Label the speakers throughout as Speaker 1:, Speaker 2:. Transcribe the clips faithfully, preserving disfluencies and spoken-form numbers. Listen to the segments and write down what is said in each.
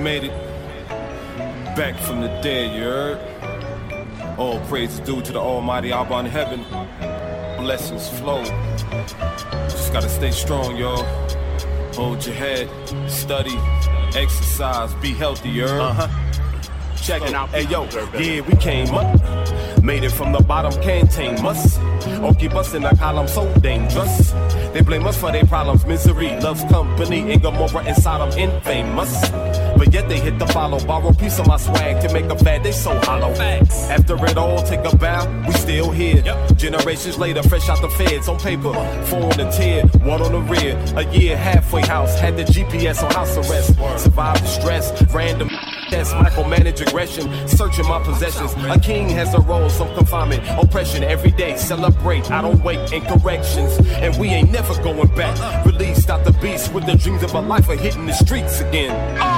Speaker 1: made it back from the dead, you heard? All praise is due to the Almighty Abba in heaven. Blessings flow. Just gotta stay strong, y'all. Hold your head, study, exercise, be healthy, you heard? Uh-huh. Check it out. Hey, yo, yeah, we came up. Made it from the bottom, can't tame us. Or keep us in a column so dangerous. They blame us for their problems, misery, loves company, in Gomorrah and Sodom, infamous. But yet they hit the follow, borrow piece of my swag to make a fad, they so hollow. After it all, take a bow, we still here. Yep. Generations later, fresh out the feds, on paper, four on the tier, one on the rear. A year, halfway house, had the G P S on house arrest. Survived the stress, random test, micromanage aggression, searching my possessions. A king has a role, some confinement, oppression, every day, celebrate, I don't wait in corrections. And we ain't never going back, released out the beast with the dreams of a life of hitting the streets again.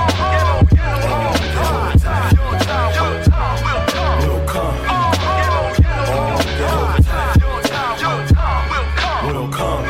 Speaker 1: We'll come. We'll come.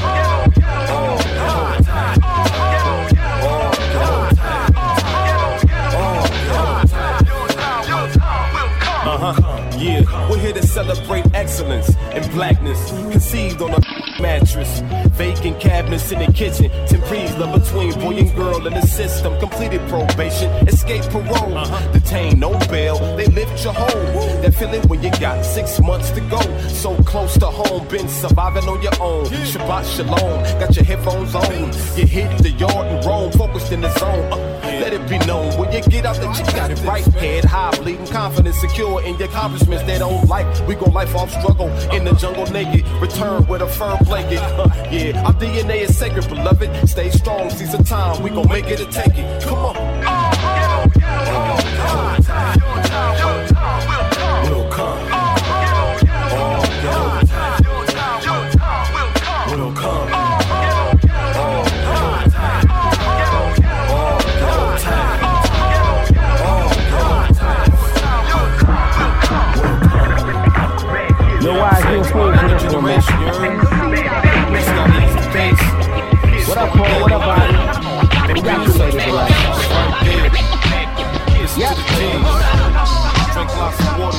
Speaker 1: Uh-huh. Yeah, we're here to celebrate excellence and blackness, conceived on a mattress, vacant cabinets in the kitchen, Tempre's love between boy and girl in the system, completed probation, escaped parole, uh-huh. Detained, no bail, they lift your home. That feeling when you got six months to go, so close to home, been surviving on your own. Shabbat shalom, got your headphones on, you hit the yard and roam, focused in the zone. Uh, let it be known when you get out that you got it right, head high, bleeding, confident, secure in your accomplishments they don't like. We go life off struggle in the jungle naked, return with a firm blanket. Uh, yeah, our D N A is sacred, beloved. Stay strong, seize the time. We gon' make it or take it. Come on. We'll come. We'll come.
Speaker 2: Yo, why is you fool for this one, man? What up, Paul? What up, buddy? We got you later, bro. Yep. Drink lots of water.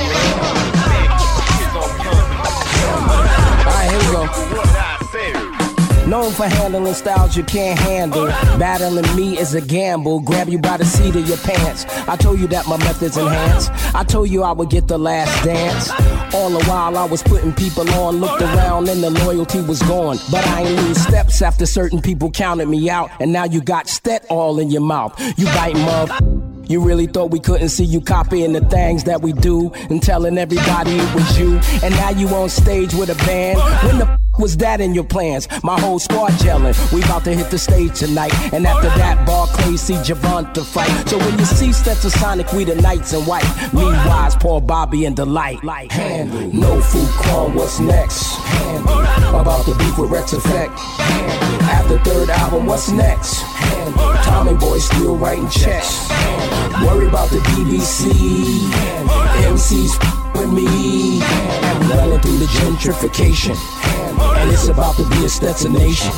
Speaker 2: Alright, here we go. Known for handling styles you can't handle. Battling me is a gamble. Grab you by the seat of your pants. I told you that my methods enhance. I told you I would get the last dance. All the while I was putting people on. Looked around and the loyalty was gone. But I ain't lose steps after certain people counted me out. And now you got stet all in your mouth. You biting mug. You really thought we couldn't see you copying the things that we do and telling everybody it was you. And now you on stage with a band. When the f- was that in your plans? My whole squad gelling. We about to hit the stage tonight. And after that, Barclays see Javante fight. So when you see Stetsasonic, we the Knights in white. Me, Wise, Paul, Bobby, and Delight. Handle. No food call, what's next? Handle. About the beef with Rex Effect. Handle. After third album, what's next? Handle. Tommy Boy still writing checks. Handle. Worry about the D V C. M Cs with me. And we running through the gentrification. And it's about to be a Stetson nation.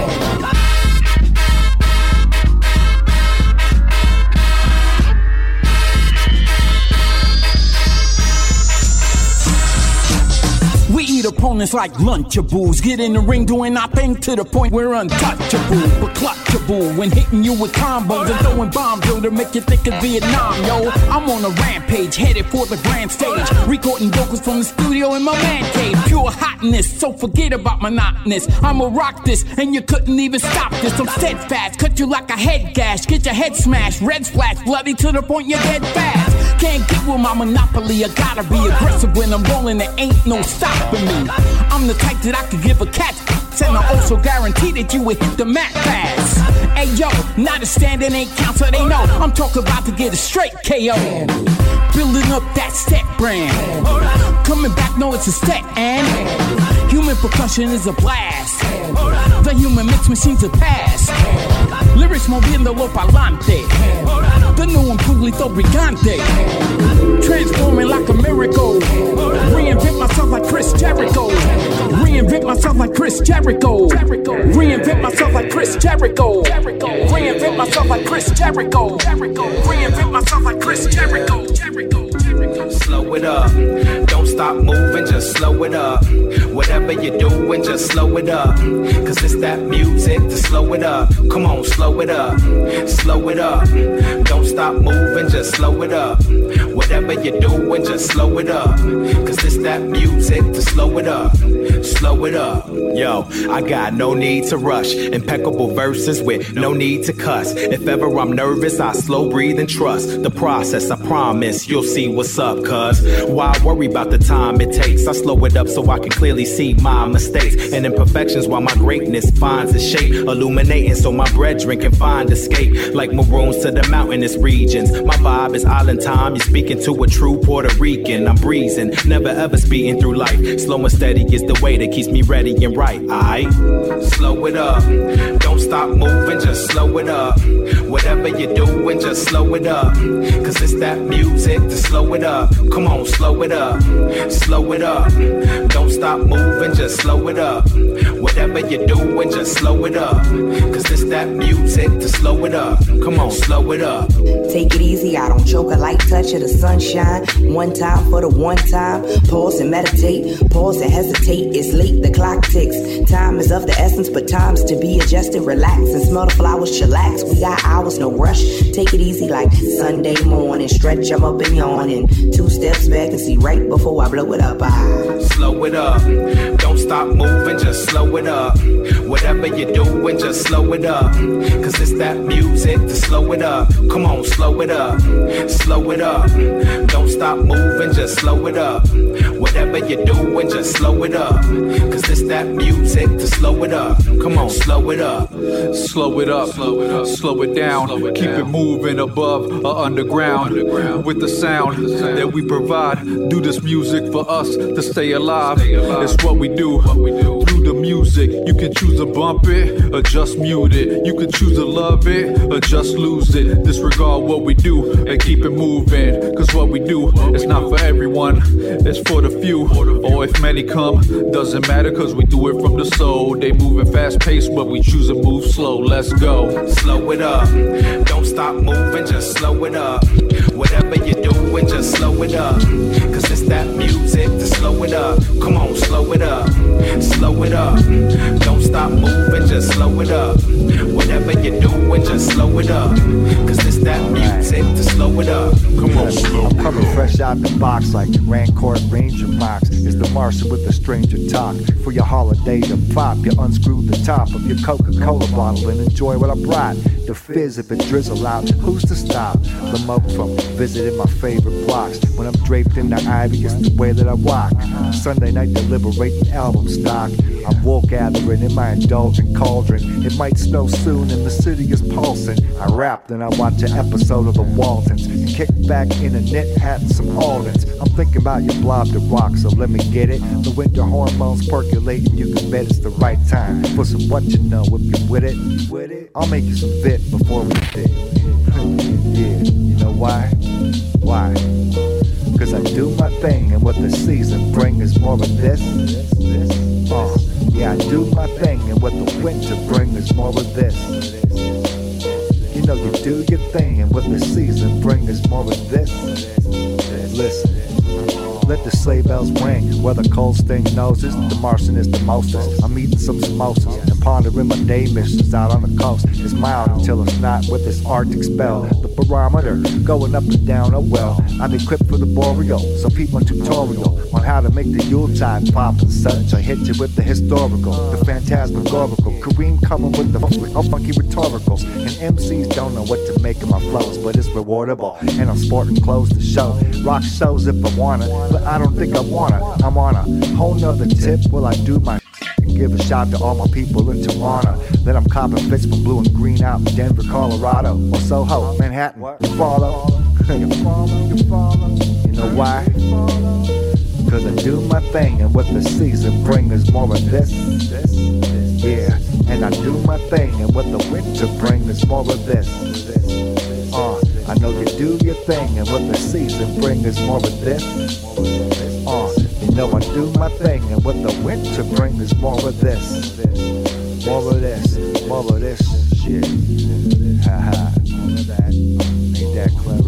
Speaker 2: We eat opponents like Lunchables. Get in the ring doing our thing to the point we're untouchable, but clutchable. When hitting you with combos and throwing bombs, yo, to make you think of Vietnam, yo. I'm on a rampage, headed for the grand stage. Recording vocals from the studio in my man cave. Pure hotness, so forget about monotonous. I'ma rock this, and you couldn't even stop this. I'm steadfast, cut you like a head gash. Get your head smashed, red splash, bloody to the point you're dead fast. Can't get with my monopoly, I gotta be aggressive when I'm rolling, there ain't no stopping me. I'm the type that I could give a cat, and I also guarantee that you would hit the mat fast. Hey yo, not a standing ain't count, so they know I'm talking about to get a straight K O. Building up that Stet brand. Coming back, no, it's a Stet, and human percussion is a blast. The human mix machine's a pass. Lyrics moviendo lo pa'lante. The new and Puglito Brigante. Transforming like a miracle. Reinvent myself like Chris Jericho. Reinvent myself like Chris Jericho. Reinvent myself like Chris Chris Jericho. Reinvent myself like Chris Jericho. Reinvent myself like Chris Jericho.
Speaker 3: Slow it up, don't stop moving, just slow it up. Whatever you're doing, just slow it up. Cause it's that music to slow it up. Come on, slow it up, slow it up. Don't stop moving, just slow it up. Whatever you're doing, just slow it up. Cause it's that music to slow it up, slow it up. Yo, I got no need to rush. Impeccable verses with no need to cuss. If ever I'm nervous, I slow breathe and trust the process. I promise you'll see what's up, cuz why worry about the time it takes? I slow it up so I can clearly see my mistakes and imperfections while my greatness finds its shape, illuminating so my brethren can find escape. Like maroons to the mountainous regions, my vibe is island time. You're speaking to a true Puerto Rican. I'm breezing, never ever speeding through life. Slow and steady is the way that keeps me ready and right. Aight, slow it up, don't stop moving, just slow it up. Whatever you're doing, just slow it up. Cause it's that music to slow it up. Come on, slow it up, slow it up. Don't stop moving, just slow it up. Whatever you're doing, just slow it up. Cause it's that music to slow it up. Come on, slow it up.
Speaker 4: Take it easy, I don't choke a light touch of the sunshine. One time for the one time. Pause and meditate, pause and hesitate. It's late, the clock ticks. Time is of the essence, but time's to be adjusted. Relax and smell the flowers, chillax. We got hours, no rush. Take it easy like Sunday morning. Stretch, I'm up and yawning. Two steps back and see right before I blow it up. I
Speaker 3: slow it up, don't stop moving, just slow it up. Whatever you're doing, just slow it up. Cause it's that music to slow it up. Come on, slow it up, slow it up. Don't stop moving, just slow it up. Whatever you're doing, just slow it up. Cause it's that music to slow it up. Come on, slow it up.
Speaker 5: Slow it up, slow it up, slow it down. Slow it Keep down. It moving above or underground. underground. With the sound that we provide. Do this music for us to stay alive. Stay alive. It's what we do. What we do. Through the music, you can choose to bump it or just mute it. You can choose to love it or just lose it. Disregard what we do and keep it moving. Cause what we do is not for everyone, it's for the few. Or if many come, doesn't matter cause we do it from the soul. They moving fast paced, but we choose to move slow. Let's go.
Speaker 3: Slow it up, don't stop moving, just slow it up. Whatever you're doing, just slow it up. Cause it's that music to slow it up. Come on, slow it up, slow it up. Don't stop moving, just slow it up. Whatever you're doing, just slow it up. Cause it's that music to slow it up. Come on, slow
Speaker 6: I'm coming fresh out the box like Rancourt Ranger Box. Is the Martian with the stranger talk. For your holiday to pop, you unscrew the top of your Coca-Cola bottle and enjoy what I brought. The fizz if it drizzle out, who's to stop? The mug from visiting my favorite blocks. When I'm draped in the ivy, it's the way that I walk. Sunday night deliberating album stock. I'm wool gathering in my indulgent cauldron. It might snow soon and the city is pulsing. I rap, then I watch an episode of The Waltons and kick back in a knit hat and some Aldens. I'm thinking about your blob to rock, so let me get it. The winter hormones percolating, you can bet it's the right time for some what you know. If you're with it, with it, I'll make you some vit before we did. Yeah, you know why? Why? Cause I do my thing, and what the season bring is more of this. Uh, yeah, I do my thing, and what the winter bring is more of this. You know you do your thing, and what the season bring is more of this. Listen. Let the sleigh bells ring, where the cold sting noses, the Martian is the mostest. I'm eating some samosas and pondering my day missions out on the coast. It's mild until it's not with this Arctic spell. The barometer going up and down, oh well. I'm equipped for the boreal, so peep my tutorial on how to make the Yuletide pop and such. I hit you with the historical, the phantasmagorical. Kareem coming with the funky rhetoricals. And M Cs don't know what to make of my flows, but it's rewardable. And I'm sporting clothes to show. Rock shows if I want it. But I don't think I wanna, I'm on a whole nother tip. Will I do my and give a shout to all my people in Toronto. That I'm copping fits from blue and green out in Denver, Colorado, or Soho, Manhattan. You follow? You follow? You follow? You know why? Cause I do my thing, and what the season bring is more of this. Yeah, and I do my thing, and what the winter bring is more of this. Uh, I know you do your thing, and what the season bring is more of this. Uh, you know I do my thing, and what the winter bring is more of this. More of this. some of this shit. Haha, all of that. Ain't that clever?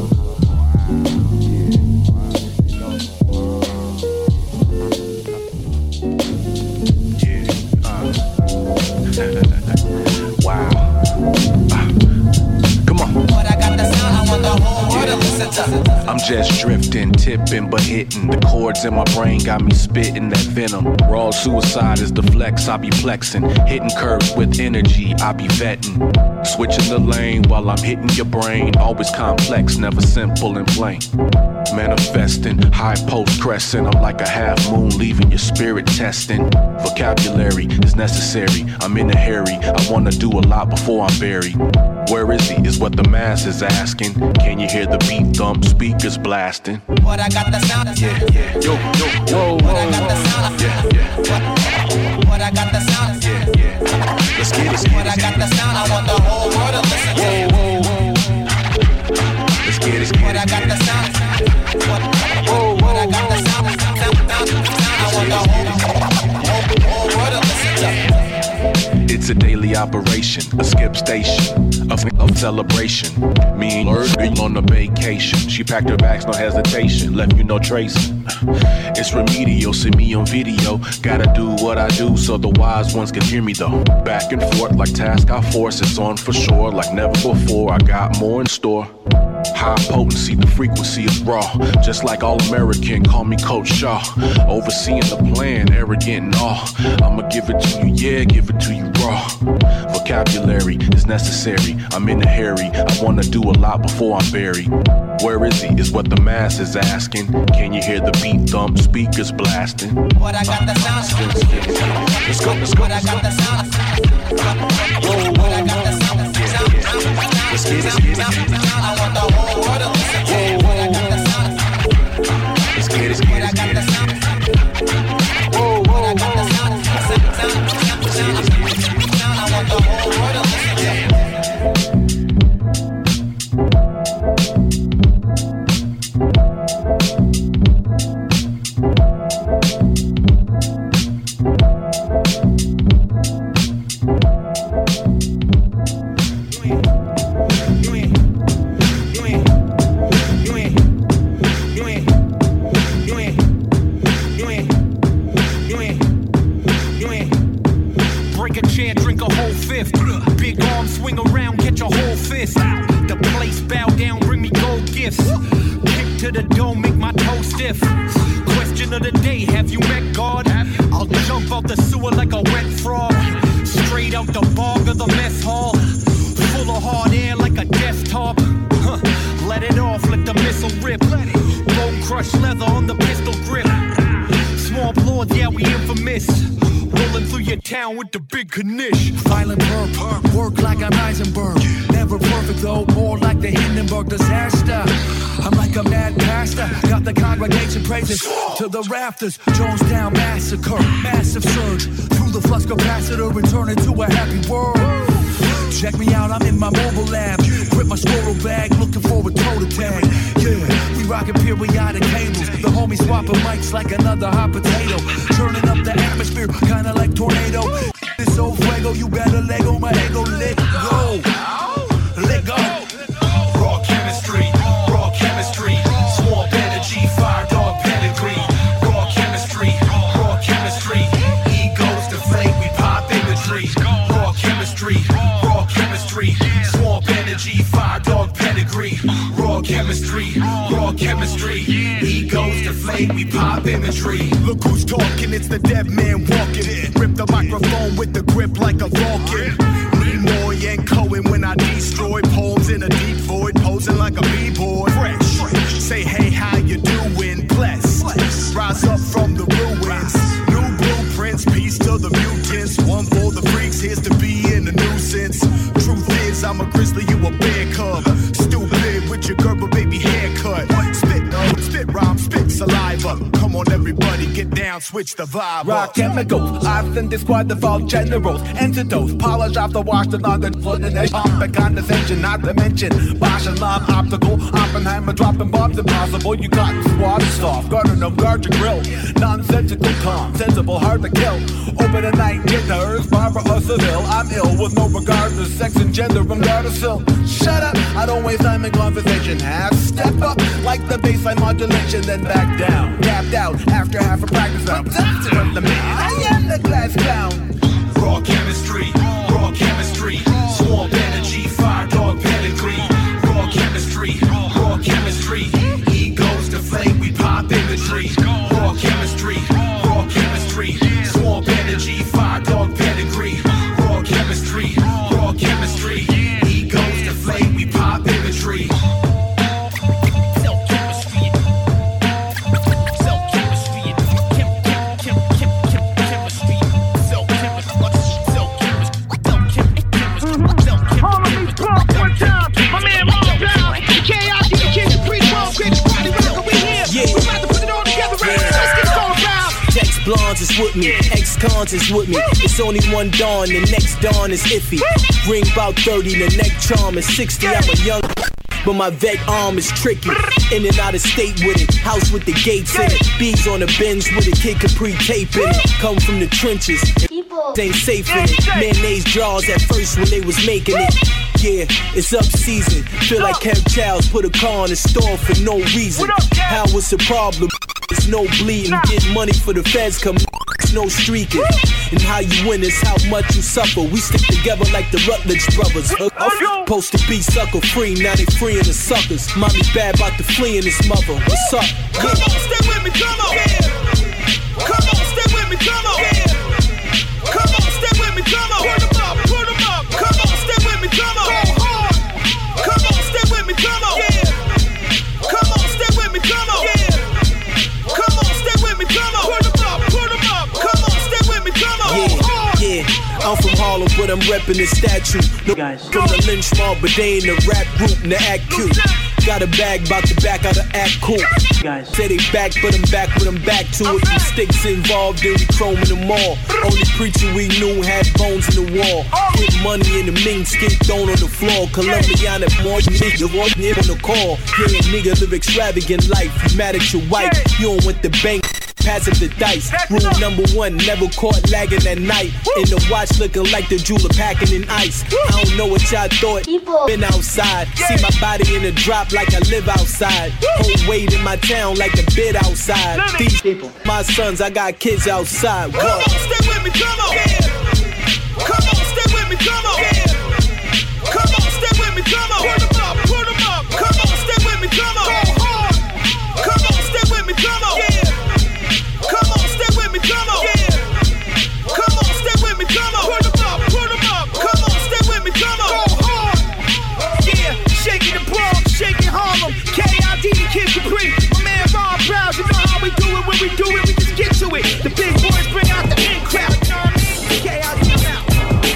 Speaker 7: Wow. Uh, come on.
Speaker 3: But I got the sound, I want the whole world to listen to.
Speaker 7: I'm just drifting, tipping, but hitting. The chords in my brain got me spitting that venom. Raw suicide is the flex, I be flexing. Hitting curves with energy, I be vetting. Switching the lane while I'm hitting your brain. Always complex, never simple and plain. Manifesting, high post crescent. I'm like a half moon leaving your spirit testing. Vocabulary is necessary, I'm in a hurry. I wanna do a lot before I'm buried. Where is he is what the mass is asking. Can you hear the beat thump, speakers blasting?
Speaker 3: But I got the sound.
Speaker 7: Yeah, yeah, yo, yo, whoa, whoa,
Speaker 3: But I got the sound.
Speaker 7: yeah, yeah,
Speaker 3: But I got the sound.
Speaker 7: yeah, yeah. Let's get it, let's get
Speaker 3: But
Speaker 7: it.
Speaker 3: I got the sound, I want the whole world to listen to.
Speaker 7: Whoa, whoa, whoa. Let's get it, let's get
Speaker 3: But I
Speaker 7: it.
Speaker 3: got the sound. But I got the sound. Sound, sound, sound. I want the whole, whole, whole world to listen to.
Speaker 7: It's a daily operation, a skip station, of, of celebration. Me and her been on a vacation. She packed her bags, no hesitation, left you no trace. It's remedial, see me on video. Gotta do what I do so the wise ones can hear me though. Back and forth like task I force, it's on for sure. Like never before, I got more in store. High potency, the frequency is raw. Just like all American, call me Coach Shaw. Overseeing the plan, arrogant and all. I'ma give it to you, yeah, give it to you raw. Vocabulary is necessary, I'm in a hurry. I wanna do a lot before I'm buried. Where is he is what the mass is asking. Can you hear the beat thump, speakers blasting?
Speaker 3: But I got the sound.
Speaker 7: Let's go, let's go,
Speaker 3: But I
Speaker 7: let's
Speaker 3: got
Speaker 7: go.
Speaker 3: the sound.
Speaker 7: Whoa, whoa,
Speaker 3: But I got the sound.
Speaker 7: let's get it, let's get it.
Speaker 3: I want the whole world to listen to. But I got the sound.
Speaker 7: Let's get it, let's
Speaker 3: But
Speaker 7: get
Speaker 3: I
Speaker 7: it,
Speaker 3: got
Speaker 7: let's
Speaker 3: the
Speaker 7: get it.
Speaker 3: sound.
Speaker 7: Whoa,
Speaker 3: But I
Speaker 7: whoa,
Speaker 3: got the
Speaker 7: whoa.
Speaker 3: sound. Sound, sound, sound, sound. I want the whole world to listen to.
Speaker 8: Break a chair, drink a whole fifth. Big arm, swing around, catch a whole fist. The place bow down, bring me gold gifts. Kick to the dome, make my toe stiff. Question of the day, have you met God? I'll jump out the sewer like a wet frog. Straight out the bog of the mess hall. Full of hard air like a desktop. Huh. Let it off, let the missile rip. Bone crushed leather on the pistol grip. Small blood, yeah, we infamous. Rolling through your town with the big knish.
Speaker 9: Violent burp, work like I'm Eisenberg. Never perfect though, more like the Hindenburg disaster. I'm like a mad pastor, got the congregation praising to the rafters. Jonestown massacre, massive surge through the flux capacitor and turn it to a happy world. Check me out, I'm in my mobile lab. Grip my squirrel bag, looking for a toe tag. Yeah, we rockin' periodic cables. The homies swapping mics like another hot potato. Turning up the atmosphere, kinda like tornado. This so fuego, you better Lego my ego. Let go, let go.
Speaker 3: Raw chemistry, raw chemistry, swamp energy, fire dog pedigree. Raw chemistry, raw chemistry, egos deflate, we pop imagery. Raw chemistry, raw chemistry, swamp energy, fire dog pedigree. Raw chemistry, raw chemistry, egos deflate, we pop imagery.
Speaker 10: Look who's talking, it's the dead man walking. Rip the microphone with the grip like a Vulcan. Nimoy and Cohen when I destroy poems in a deep void, posing like a b-boy. Fresh, say hey, how you doing? Blessed, rise up from the ruins. New blueprints, peace to the mutants. One for the freaks, here's to be in the nuisance. Truth is, I'm a grizzly, you a bear cub. Stupid with your Gerber baby haircut. Spit, spit rhyme, spit saliva. Come on, never everybody get down, switch the vibe.
Speaker 9: Rock chemicals, I've sent this squad of all generals. Antidotes, polish off the wash the London flood in a pump and condescension, not to mention Bosch and Lime Optical, Oppenheimer dropping bombs impossible. You got squad soft, guarding them, guard your grill. Nonsensical, calm, sensible, hard to kill. Open at night, get the earth, Barbara or Seville. I'm ill with no regard to sex and gender, I'm Gardasil. Shut up, I don't waste time in conversation. Half step up like the baseline modulation, then back down. Tapped out after half a practice round. I'm the man, I am the class clown.
Speaker 8: Raw chemistry, raw chemistry, swamp energy, fire dog pedigree. Raw chemistry, raw chemistry, egos deflate, we pop imagery. Raw chemistry, raw chemistry, swamp energy, fire dog pedigree. Raw chemistry, raw chemistry, egos deflate, we pop imagery.
Speaker 2: Blondes is with me, ex-cons is with me. It's only one dawn, the next dawn is iffy. Ring about thirty, the neck charm is sixty. I'm a young, but my vet arm is tricky. In and out of state with it, house with the gates in it. Bees on the bench with a kid Capri tape in it. Come from the trenches, ain't safe in it. Mayonnaise jars at first when they was making it. Yeah, it's up season. Feel like Kev Childs put a car in the store for no reason. How was the problem? It's no bleeding. Get money for the feds come. It's no streaking. And how you win is how much you suffer. We stick together like the Rutledge brothers. Supposed to be sucker free, now they freeing the suckers. Mommy bad about to flee in his mother. What's up?
Speaker 9: Come on, stay with me, come on. Yeah. Come on, stay with me, come on. Yeah. Come on, stay with me, come on. Put them up, put them up. Come on, stay with me, come on. Come on, stay with me, come on. Yeah. Come on, stay with me, come on. Yeah. Come on, stay with me, come on. Put them up, put them up. Come on, stay with me, come on.
Speaker 2: Yeah, yeah. I'm from Harlem, but I'm reppin' the statue. No, guys. From the lynch mob, but they in the rap group and the act cute. Got a bag, bout to back out the act cool. Guys. Say they back, but I'm back with them back to it. Some sticks involved, then we chroming them all. Only preacher we knew had bones in the wall. Get money in the mink, skin thrown on the floor. Colombiana, more nigga, one hit on the call. Yeah, nigga live extravagant life. You mad at your wife, you don't want the bank. Pass up the dice. Rule number one, never caught lagging at night. In the watch looking like the jeweler packing in ice. I don't know what y'all thought. Been outside. See my body in a drop like I live outside. Whole weight in my town like a bid outside. These people, my sons, I got kids outside.
Speaker 9: Come on, stay with me, come on. Yeah. Come on, stay with me, come on. Yeah. Come on, stay with me, come on. Put them up, put them up. Come on, stay with me, come on. Come on, stay with me, come on. Yeah. Come on, stay with me, come on. Yeah. Come on, stay with me, come on. Put them up, put them up. Come on, stay with me, come on. Yeah, shaking the Bronx, shaking Harlem. K I D, the Kid Capri. My man Ron Browns, you know how we do it when we do it. We just get to it. The big boys bring out the in crowd. You know what I mean? K I D now.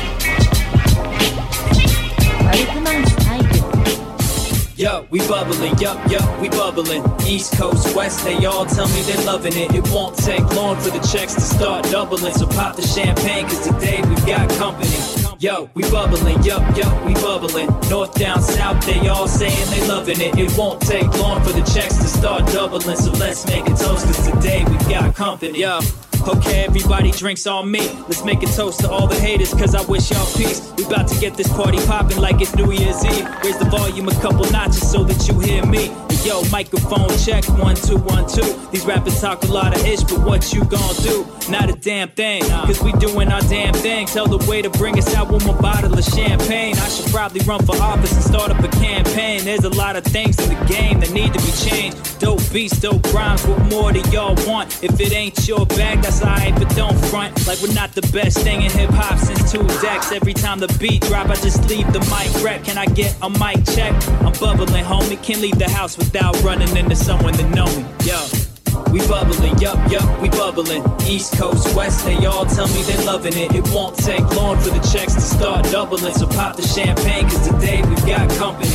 Speaker 11: Yo, we bubbling, yup, yup, we bubbling. East Coast, West, they all tell me they're loving it. It won't take long for the checks to start doubling. So pop the champagne, cause today we've got company. Yo, we bubbling, yup, yup, we bubbling. North, down, south, they all saying they loving it. It won't take long for the checks to start doubling. So let's make a toast, cause today we've got company. Yo. Okay, everybody drinks on me. Let's make a toast to all the haters, cause I wish y'all peace. We about to get this party poppin' like it's New Year's Eve. Raise the volume a couple notches so that you hear me. Yo, microphone check, one, two, one, two. These rappers talk a lot of ish, but what you gon' do? Not a damn thing, cause we doing our damn thing. Tell the way to bring us out with a bottle of champagne. I should probably run for office and start up a campaign. There's a lot of things in the game that need to be changed. Dope beats, dope rhymes, what more do y'all want? If it ain't your bag, that's alright, but don't front like we're not the best thing in hip-hop since two decks. Every time the beat drop, I just leave the mic rep. Can I get a mic check? I'm bubbling, homie. Can't leave the house without running into someone that know me. Yo, we bubbling, yup, yup, we bubbling. East Coast, West, they all tell me they're loving it. It won't take long for the checks to start doubling. So pop the champagne, cause today we've got company.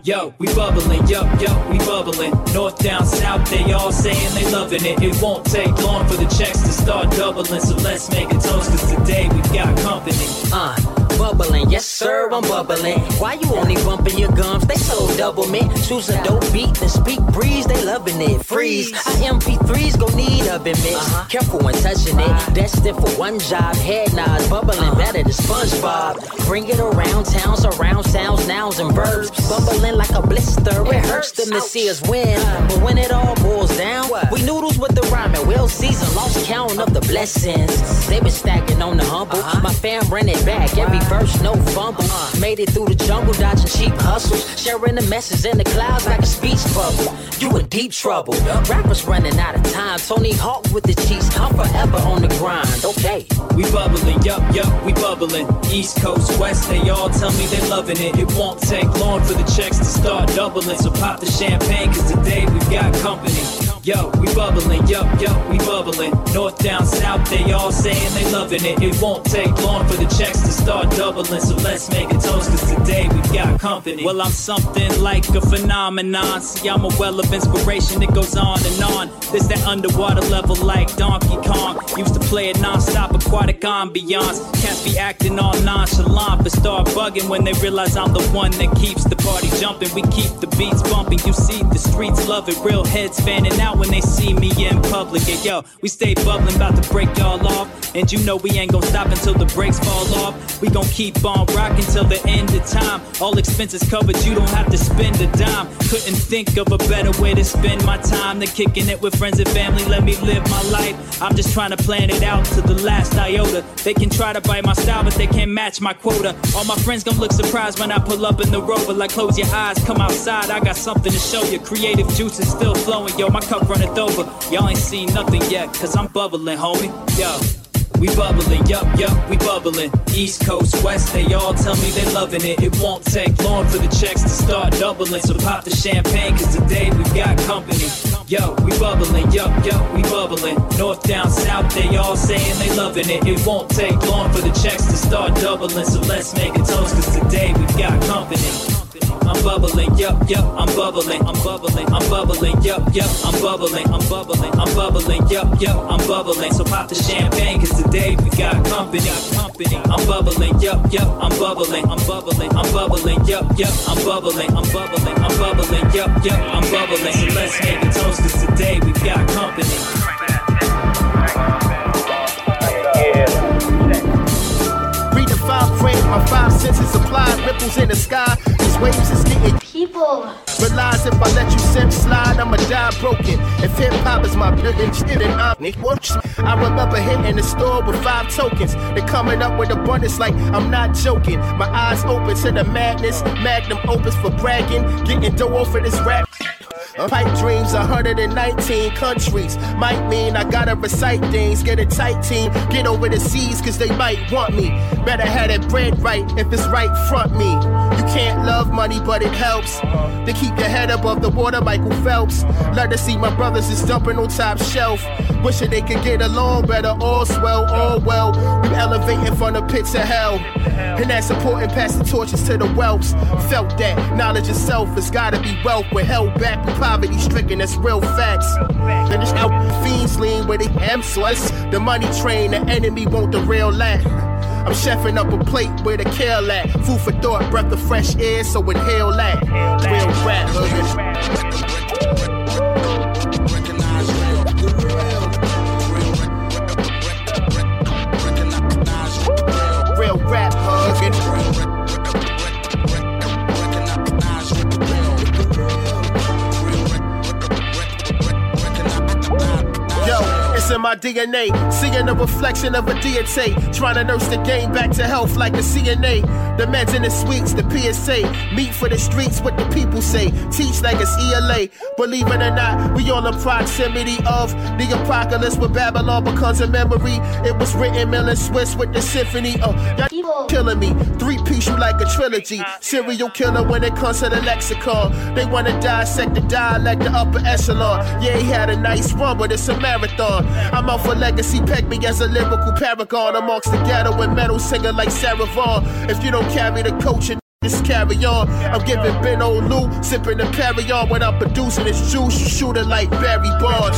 Speaker 11: Yo, we bubbling, yo, yo, we bubbling. North, down, south, they all saying they loving it. It won't take long for the checks to start doubling. So let's make a toast, cause today we've got company.
Speaker 12: Uh, bubbling, yes sir, I'm bubbling. Why you only bumping your gums? They so double mint. Choose a dope beat and speak breeze, they loving it. Freeze, our M P threes gon' need oven mix. Uh-huh. Careful when touching it, destined for one job. Head nods, bubbling uh-huh. better than SpongeBob. Bring it around town, surround sounds, nouns and verbs. Bubbling like a blister, it hurts them to see us win. But when it all boils down, we noodles with the rhyme and well seasoned, lost count of the blessings. They been stacking on the humble, uh-huh. my fam ran it back, every verse no fumble. Uh-huh. Made it through the jungle, dodging cheap hustles, sharing the message in the clouds like a speech bubble. You in deep trouble, rappers running out of time. Tony Hawk with the cheese, I'm forever on the grind. Okay,
Speaker 11: we bubbling, yup, yup, we bubbling. East Coast, West, they all tell me they loving it. It won't take long for the checks to start doubling. So pop the champagne, cause today we've got company. Yo, we bubbling, yup, yup, we bubbling. North, down, south, they all saying they loving it. It won't take long for the checks to start doubling. So let's make a toast, cause today we've got company. Well, I'm something like a phenomenon. See, I'm a well of inspiration that goes on and on. This that underwater level like Donkey Kong. Used to play it non-stop, aquatic ambiance. Cats be acting all nonchalant, but start bugging when they realize I'm the one that keeps the party jumping. We keep the beats bumping. You see, the streets love it. Real heads fanning out when they see me in public. And yo, we stay bubbling, about to break y'all off. And you know we ain't gonna stop until the brakes fall off. We gon' keep on rocking till the end of time. All expenses covered, you don't have to spend a dime. Couldn't think of a better way to spend my time than kicking it with friends and family. Let me live my life. I'm just trying to plan it out to the last iota. They can try to bite my style, but they can't match my quota. All my friends gon' look surprised when I pull up in the Rover. Like close your eyes, come outside, I got something to show you. Creative juice is still flowing, yo, my cup runneth over. Y'all ain't seen nothing yet, cause I'm bubbling, homie. Yo, we bubbling, yup, yup, we bubbling. East Coast, West, they all tell me they loving it. It won't take long for the checks to start doubling. So pop the champagne, cause today we've got company. Yo, we bubbling, yup, yup, we bubbling. North, down, south, they all saying they loving it. It won't take long for the checks to start doubling. So let's make a toast, cause today we've got company. I'm bubbling, yup, yup, I'm bubbling, I'm bubbling, I'm bubbling, yup, yup, I'm bubbling, I'm bubbling, I'm bubbling, yup, yup, I'm bubbling. So pop the champagne, cause today we got company, company. I'm bubbling, yup, yup, I'm bubbling, I'm bubbling, I'm bubbling, yup, yup, I'm bubbling, I'm bubbling, I'm bubbling, yup, yup, I'm bubbling. So let's make a toast, cause today we got company.
Speaker 13: Redefine frame, my five senses applied, ripples in the sky. These waves is getting people. Realize if I let you simp slide, I'ma die broken. If hip hop is my building shit and I'm I remember hitting the store with five tokens. They coming up with abundance like I'm not joking. My eyes open to the madness, magnum opus for bragging, getting dough off of this rap. Pipe dreams, one hundred nineteen countries. Might mean I gotta recite things. Get a tight team, get over the seas, cause they might want me. Better have that bread right, if it's right, front me. You can't love money, but it helps to keep your head above the water, Michael Phelps. Love to see my brothers is dumping on top shelf. Wishing they could get along better, all swell, all well. We elevating from the pits of hell. And that's important, passing torches to the whelps. Felt that knowledge of self has gotta be wealth. We're held back with poverty stricken, that's real facts. And it's how fiends lean where they am slice. The money train, the enemy won't derail that. I'm chefing up a plate where the kale at. Food for thought, breath of fresh air, so inhale that. Real rap, hood. Real rap, hugging. In my D N A, seeing the reflection of a deity, trying to nurse the game back to health like a C N A. The meds and the sweets, the P S A, meet for the streets, what the people say, teach like it's E L A. Believe it or not, we all in proximity of the apocalypse where Babylon becomes a memory. It was written Millen Swiss with the symphony of y'all killing me, three-piece you like a trilogy. Serial killer when it comes to the lexicon. They wanna dissect the dialect, the upper echelon. Yeah, he had a nice run, but it's a marathon. I'm out for legacy, peg me as a lyrical paragon amongst the ghetto and metal singer like Sarah Vaughan. If you don't carry the coach, This carry on. I'm giving Ben Olu, sipping the Perry on when I'm producing this juice. You shoot it like Barry Bonds.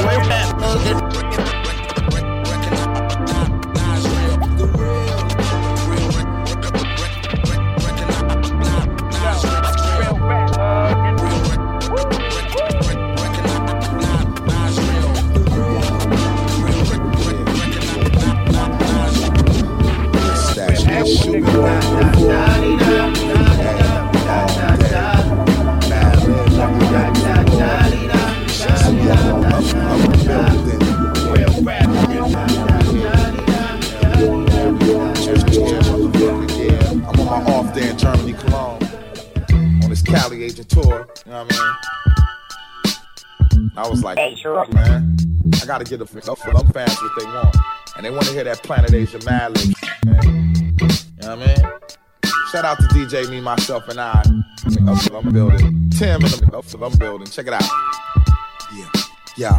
Speaker 14: I was like, hey, sure. man, I gotta get a for them fans what they want. And they want to hear that Planet Asia Mad Lib, man. You know what I mean? Shout out to D J Me, Myself, and I. Up for them building. Tim and them up for them building. Check it out. Yeah. Yeah.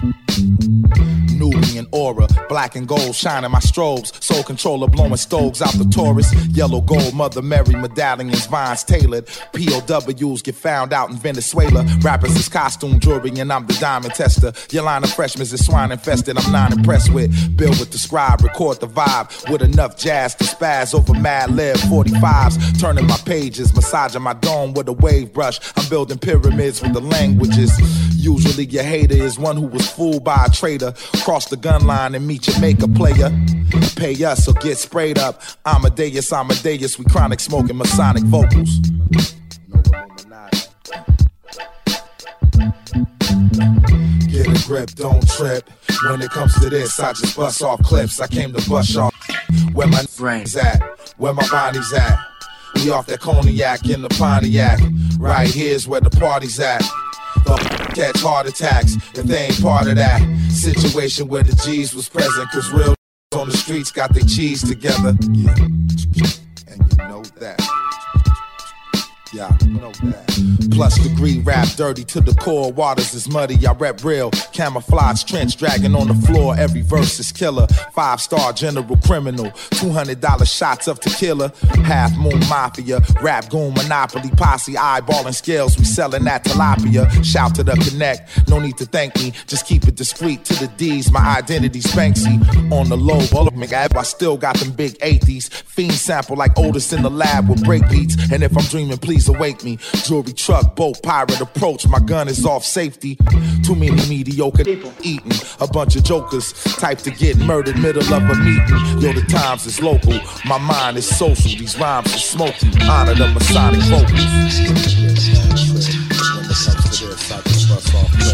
Speaker 14: Nubian aura, black and gold shining my strobes. Soul controller blowing stoves out the Taurus. Yellow gold, Mother Mary medallions, vines tailored. P O Ws get found out in Venezuela. Rappers is costume jewelry and I'm the diamond tester. Your line of freshmen is swine infested. I'm not impressed with. Build with the scribe, record the vibe with enough jazz to spaz over Mad Lib forty-fives. Turning my pages, massaging my dome with a wave brush. I'm building pyramids with the languages. Usually your hater is one who was fooled by a traitor. Cross the gun line and meet your maker player. Pay us or get sprayed up. Amadeus, Amadeus, we chronic smoking Masonic vocals. Get a grip, don't trip. When it comes to this, I just bust off clips. I came to bust off. Where my brains at? Where my body's at? We off that cognac in the Pontiac. Right here's where the party's at. Catch heart attacks if they ain't part of that situation where the G's was present. Cause real on the streets got their cheese together. Yeah, and you know that. Yeah, you know that. Plus degree rap dirty to the core. Waters is muddy, I rep real. Camouflage trench dragging on the floor. Every verse is killer. Five star general criminal. two hundred dollar shots of tequila. Half moon mafia. Rap goon monopoly posse. Eyeballing scales. We selling that tilapia. Shout to the connect. No need to thank me. Just keep it discreet to the D's. My identity's Banksy. On the low. All of me, I still got them big eighties. Fiend sample like Otis in the lab with break beats. And if I'm dreaming, please awake me. Jewelry truck, boat, pirate approach. My gun is off safety. Too many mediocre people eating. A bunch of jokers, type to get murdered middle of a meeting. Yo, the times is local. My mind is social. These rhymes are smoky. Honor the Masonic vocals. When it comes to this, I just bust off clips.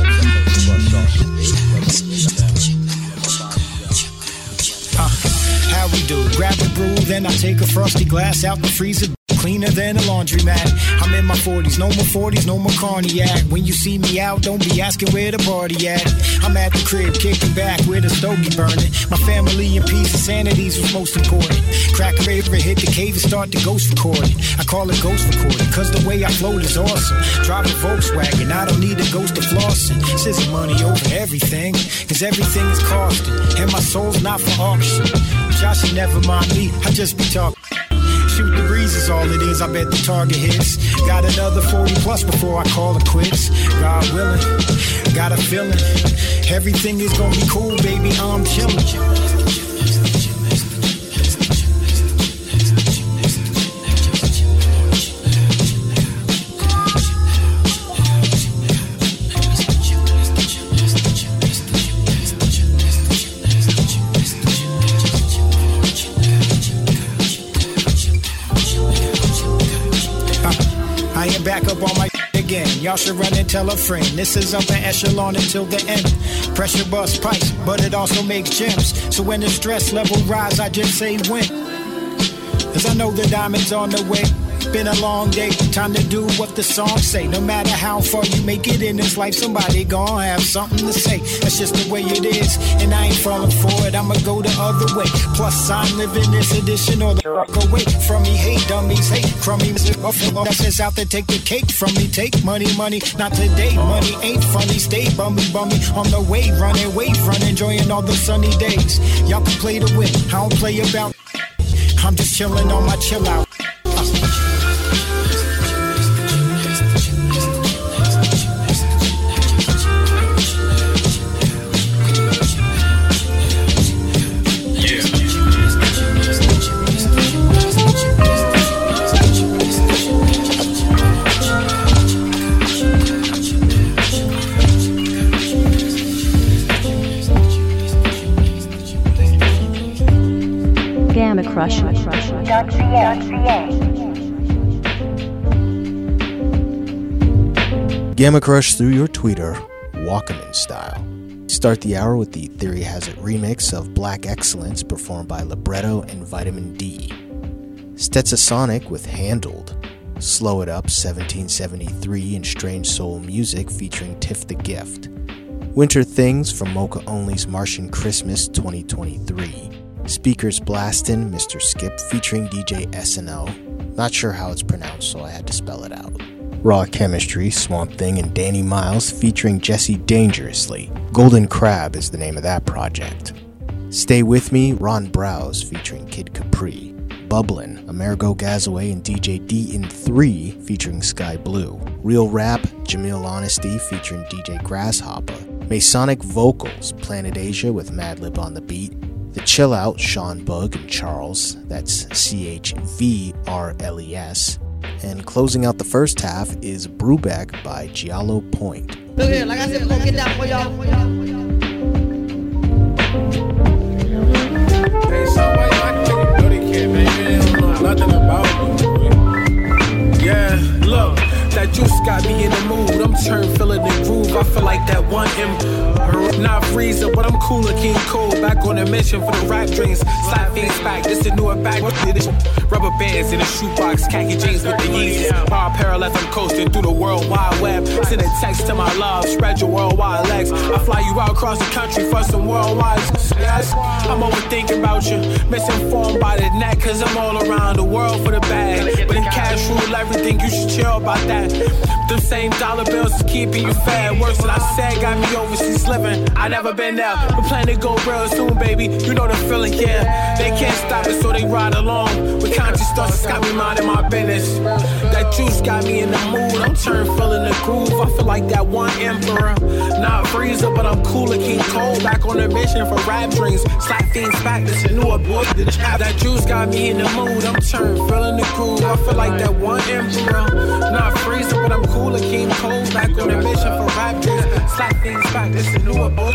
Speaker 15: Uh, how we do? Grab the brew, then I take a frosty glass out the freezer. Cleaner than a laundromat. I'm in my forties, no more forties, no more cognac. When you see me out, don't be asking where the party at. I'm at the crib, kicking back with a stogie burning. My family in peace and sanity's what's most important. Crack a river, hit the cave and start the ghost recording. I call it ghost recording, cause the way I float is awesome. Drive a Volkswagen, I don't need a ghost of flossing. Scissor money over everything, cause everything is costing. And my soul's not for auction. Y'all should never mind me, I just be talking. Shoot the breeze is all it is, I bet the target hits. Got another forty plus before I call it quits. God willing, got a feeling. Everything is gonna be cool, baby, I'm chilling. Back up on my again. Y'all should run and tell a friend. This is upper echelon until the end. Pressure bust pipes, but it also makes gems. So when the stress level rise, I just say when. Cause I know the diamond's on the way. Been a long day, time to do what the songs say. No matter how far you make it in this life, somebody gon' have something to say. That's just the way it is, and I ain't falling for it. I'ma go the other way. Plus I'm living this edition or the rock away from me. Hate dummies, hate crummies. That's just out there, take the cake from me. Take money, money, not today. Money ain't funny. Stay bummy, bummy on the way, running, wave run, enjoying all the sunny days. Y'all can play the win, I don't play about. I'm just chilling on my chill out.
Speaker 16: Crush dot c a.
Speaker 17: Gamma Crush through your tweeter, Walkman style. Start the hour with the Theory Has It remix of Black Excellence performed by Libretto and Vitamin D. Stetsasonic with Handled. Slow It Up seventeen seventy-three and Strange Soul Music featuring Tiff the Gift. Winter Things from Mocha Only's Martian Christmas twenty twenty-three. Speakers Blastin', Mister Skip featuring D J S N L. Not sure how it's pronounced, so I had to spell it out. Raw Chemistry, Swamp Thing, and Danny Miles featuring Jesse Dangerously. Golden Crab is the name of that project. Stay With Me, Ron Browse featuring Kid Capri. Bubblin', Amerigo Gazaway and D J D in three featuring Sky Blue. Real Rap, Jamil Honesty featuring D J Grasshopper. Masonic Vocals, Planet Asia with Madlib on the beat. The Chill Out, Sean Bug and Charles, that's C H V R L E S. And closing out the first half is Brewback by Giallo Point.
Speaker 18: Look here, like I said, we're gonna get down for y'all.
Speaker 19: Hey, somebody like a dirty kid, man. You don't know nothing about me. Yeah, look, that juice got me in the mood. I'm turned feeling the groove. I feel like that one M. Not freezer, but I'm cooler, King Cole. Back on a mission for the rap drinks. Slide things back, this is newer back. Rubber bands in a shoebox, khaki jeans with the Yeezys. Bar parallels, I'm coasting through the world wide web. Send a text to my love, spread your worldwide legs. I fly you out across the country for some worldwide success. I'm overthinking about you, misinformed by the net, cause I'm all around the world for the bag. But in cash rule everything, you should chill about that. Them same dollar bills is keeping you fed. Worse than I said, got me overseas living. I never been there, but plan to go real soon, baby. You know the feeling, yeah. They can't stop it, so they ride along. With conscious thoughts, it's got me minding my business. That juice got me in the mood. I'm turned feeling the groove. I feel like that one emperor. Not freezer, but I'm cooler, King Cole. Back on a mission for rap dreams. Slap things back, this a newer boy. That juice got me in the mood. I'm turned feeling the groove. I feel like that one emperor. Not freezer, but I'm cooler, King Cole. Back on a mission for rap dreams. Slap things back, this a newer boy.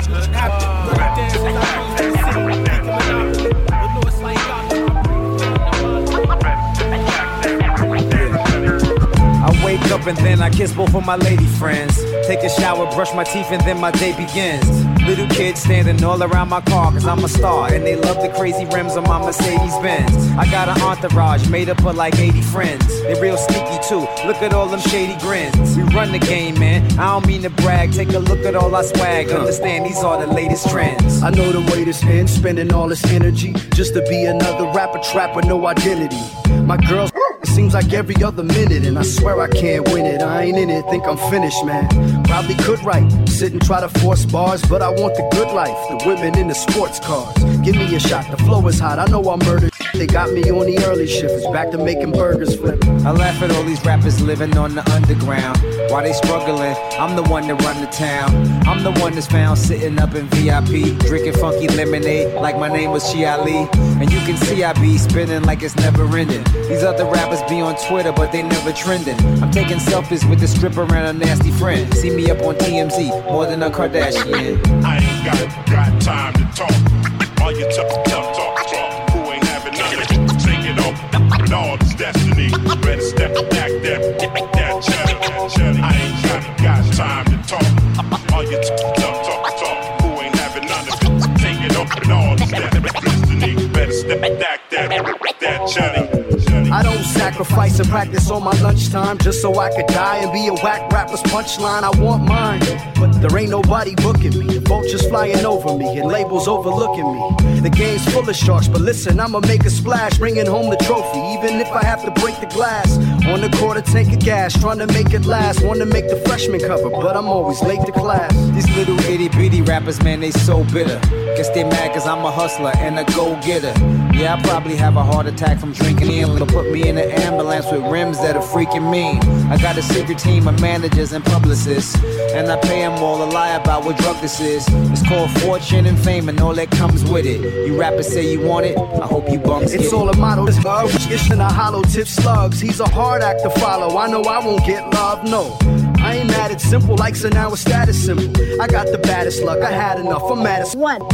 Speaker 20: I wake up and then I kiss both of my lady friends. Take a shower, brush my teeth, and then my day begins. Little kids standing all around my car, cause I'm a star. And they love the crazy rims on my Mercedes Benz. I got an entourage made up of like eighty friends. They real sneaky too, look at all them shady grins. We run the game, man, I don't mean to brag. Take a look at all our swag, understand these are the latest trends.
Speaker 13: I know the way this ends, spending all this energy just to be another rapper trap with no identity. My girl's it seems like every other minute, and I swear I can't win it. I ain't in it, think I'm finished, man. Probably could write, sit and try to force bars, but I want the good life, the women in the sports cars. Give me a shot, the flow is hot, I know I'm murdered. They got me on the early shift, it's back to making burgers flip.
Speaker 20: I laugh at all these rappers living on the underground. While they struggling, I'm the one that run the town. I'm the one that's found sitting up in V I P, drinking funky lemonade like my name was Chi Ali. And you can see I be spinning like it's never ending. These other rappers be on Twitter, but they never trending. I'm taking selfies with the stripper and a nasty friend. See me up on T M Z more than a Kardashian.
Speaker 21: I ain't got, got time to talk. All you tough, tough talk, talk. Who ain't having none of it? Take it off. All this destiny. Better step back that, that jelly. I ain't got, got time to talk. All you tough, talk, talk. Who ain't having none of it? Take it off. All this destiny. Better step back that, that jelly.
Speaker 13: I don't sacrifice and practice on my lunchtime just so I could die and be a whack rapper's punchline. I want mine, but there ain't nobody booking me. The vultures flying over me and labels overlooking me. The game's full of sharks, but listen, I'ma make a splash, bringing home the trophy, even if I have to break the glass. On the quarter tank of gas, trying to make it last. Want to make the freshman cover, but I'm always late to class.
Speaker 20: These little itty bitty rappers, man, they so bitter. Guess they mad cause I'm a hustler and a go-getter. Yeah, I probably have a heart attack from drinking in, but put me in an ambulance with rims that are freaking mean. I got a secret team of managers and publicists, and I pay them all a lie about what drug this is. It's called fortune and fame and all that comes with it. You rappers say you want it, I hope you bums get it.
Speaker 13: It's all a motto, it's a hollow tip slugs. He's a hard act to follow, I know I won't get love, no. I ain't mad, it's simple, like so now a status symbol. I got the baddest luck, I had enough, I'm mad as one. It's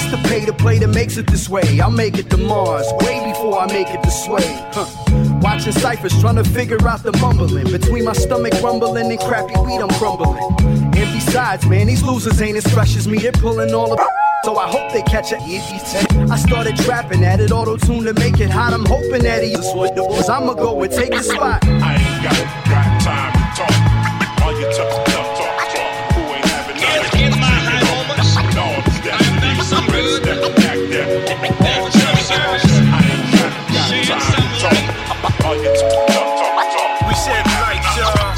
Speaker 1: price to pay to play that makes it this way. I'll make it to Mars way before I make it to Sway. Huh. Watching ciphers, trying to figure out the mumbling. Between my stomach rumbling and crappy weed, I'm crumbling. And besides, man, these losers ain't as fresh as me. They're pulling all the so I hope they catch a I started trapping at it, auto-tune to make it hot. I'm hoping that he cause I'ma go and take the spot.
Speaker 21: I ain't got, got time to talk. All you talk, talk, talk, talk. Who ain't having nothing? Get my high moments. No, it's that. I've done some good. Step back there. Never some service. I ain't got, got time to talk. All you talk, talk, talk, talk.
Speaker 10: We said right, y'all.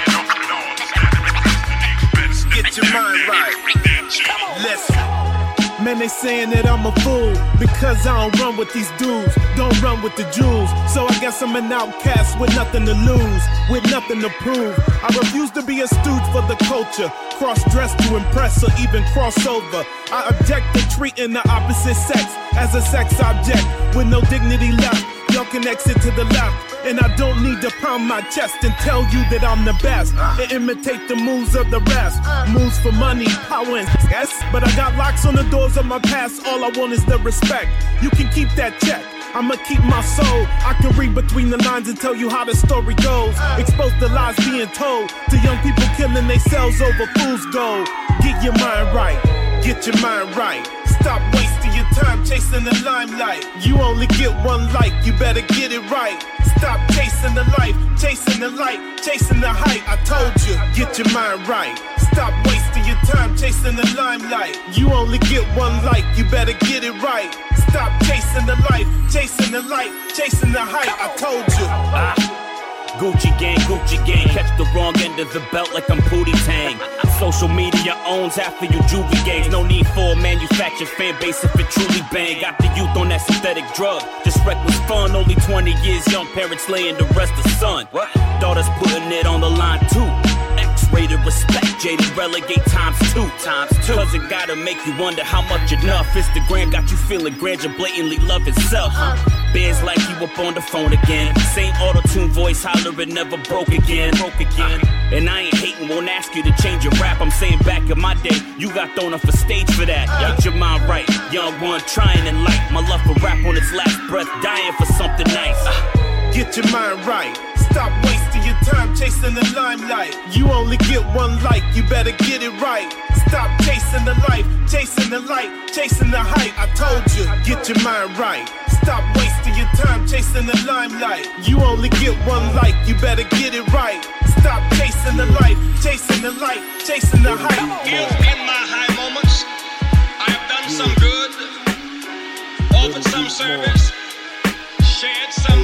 Speaker 10: Get your mind right. Let's man, they saying that I'm a fool because I don't run with these dudes, don't run with the jewels. So I guess I'm an outcast with nothing to lose, with nothing to prove. I refuse to be a stooge for the culture, cross-dressed to impress or even crossover. I object to treating the opposite sex as a sex object with no dignity left. Y'all can exit to the left. And I don't need to pound my chest and tell you that I'm the best and imitate the moves of the rest. Moves for money, power, and yes. But I got locks on the doors of my past. All I want is the respect. You can keep that check. I'ma keep my soul. I can read between the lines and tell you how the story goes. Expose the lies being told to young people killing themselves over fool's gold. Get your mind right. Get your mind right. Stop wasting your time chasing the limelight. You only get one life, you better get it right. Stop chasing the life, chasing the light, chasing the hype. I told you, get your mind right. Stop wasting your time chasing the limelight. You only get one life, you better get it right. Stop chasing the life, chasing the light, chasing the hype. I told you. Ah.
Speaker 22: Gucci gang, Gucci gang, catch the wrong end of the belt like I'm Pootie Tang. Social media owns half of you juvie gangs. No need for a manufactured fan base if it truly bang. Got the youth on that synthetic drug, just reckless fun. Only twenty years young, parents laying the rest of son. Daughters putting it on the line too. X-rated respect, J D relegate times two. Times two. Cause it gotta make you wonder how much enough. Instagram got you feeling grand, you blatantly love itself. Bands like you up on the phone again. Same auto-tune voice hollering, never broke again. Broke again. And I ain't hating, won't ask you to change your rap. I'm saying back in my day, you got thrown off a stage for that. Get your mind right, young one trying in life. My love for rap on its last breath, dying for something nice.
Speaker 10: Get your mind right. Stop wasting your time chasing the limelight. You only get one life, you better get it right. Stop chasing the life, chasing the light, chasing the hype. I told you, get your mind right. Stop wasting your time chasing the limelight. You only get one life, you better get it right. Stop chasing the life, chasing the light, chasing the hype.
Speaker 8: In my high moments, I have done some good, offered some service, shared some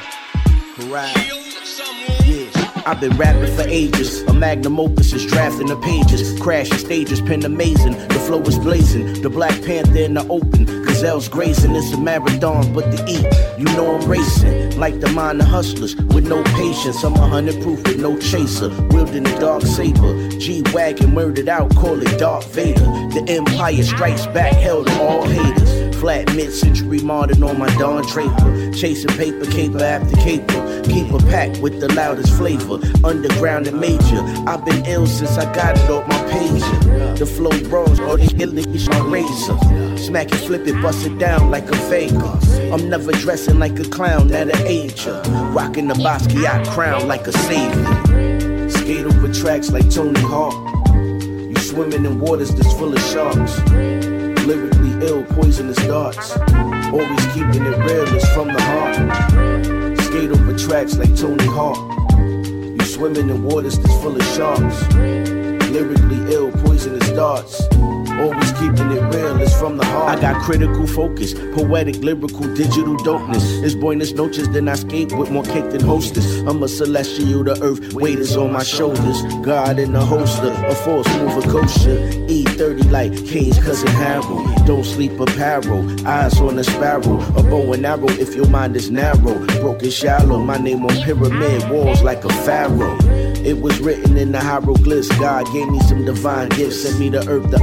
Speaker 8: light, healed some wounds.
Speaker 1: I've been rapping for ages. A magnum opus is drafting the pages. Crashing stages, pen amazing. The flow is blazing. The Black Panther in the open. Gazelles grazing. It's a marathon, but to eat, you know I'm racing. Like the mind of hustlers with no patience. I'm a hundred proof with no chaser. Wielding the dark saber. G-Wagon murdered out, call it Darth Vader. The Empire strikes back, hell to all haters. Flat mid-century modern on my Don Draper. Chasing paper, caper after caper. Keep a pack with the loudest flavor. Underground and major. I've been ill since I got it off my pager. The flow bronze, all the illy is my razor. Smack it, flip it, bust it down like a faker. I'm never dressing like a clown at an age. Rocking the Basquiat crown like a savior. Skate over tracks like Tony Hawk. You swimming in waters that's full of sharks. Lyrically ill, poisonous darts. Always keeping it real, it's from the heart. Skate over tracks like Tony Hawk. You swimming in waters that's full of sharks. Lyrically ill, poisonous darts. Always keeping it real, it's from the heart. I got critical focus, poetic, lyrical, digital dopeness. It's buenas noches, then I skate with more cake than hostess. I'm a celestial, the earth weight is on my shoulders. God in the holster, a force mover kosher. E thirty like K's cousin Harold. Don't sleep apparel, eyes on a sparrow. A bow and arrow if your mind is narrow. Broken shallow, my name on pyramid walls like a pharaoh. It was written in the hieroglyphs. God gave me some divine gifts, sent me to earth to uplift.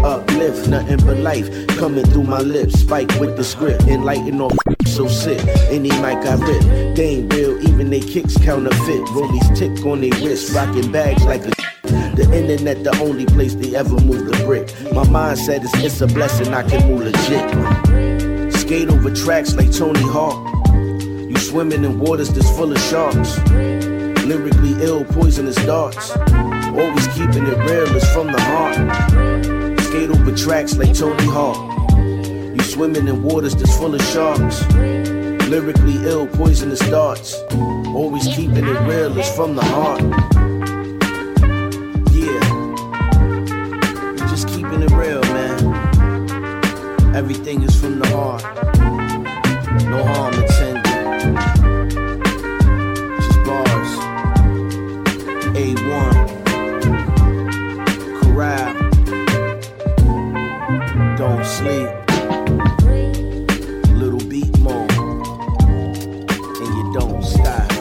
Speaker 1: lift, nothing but life coming through my lips. Spike with the script, enlighten all so sick. Any mic I rip, they ain't real, even they kicks counterfeit. Rollies tick on they wrists, rocking bags like a the internet, the only place they ever move the brick. My mindset is it's a blessing I can move legit. Skate over tracks like Tony Hawk. You swimming in waters that's full of sharks. Lyrically ill, poisonous darts. Always keeping it real, it's from the heart. Skate over tracks like Tony Hawk. You swimming in waters that's full of sharks. Lyrically ill, poisonous darts. Always keeping it real, it's from the heart. Yeah, just keeping it real, man. Everything is from the heart. No harm intended. Just bars. A one. Corral. Don't sleep. Little beat more. And you don't stop.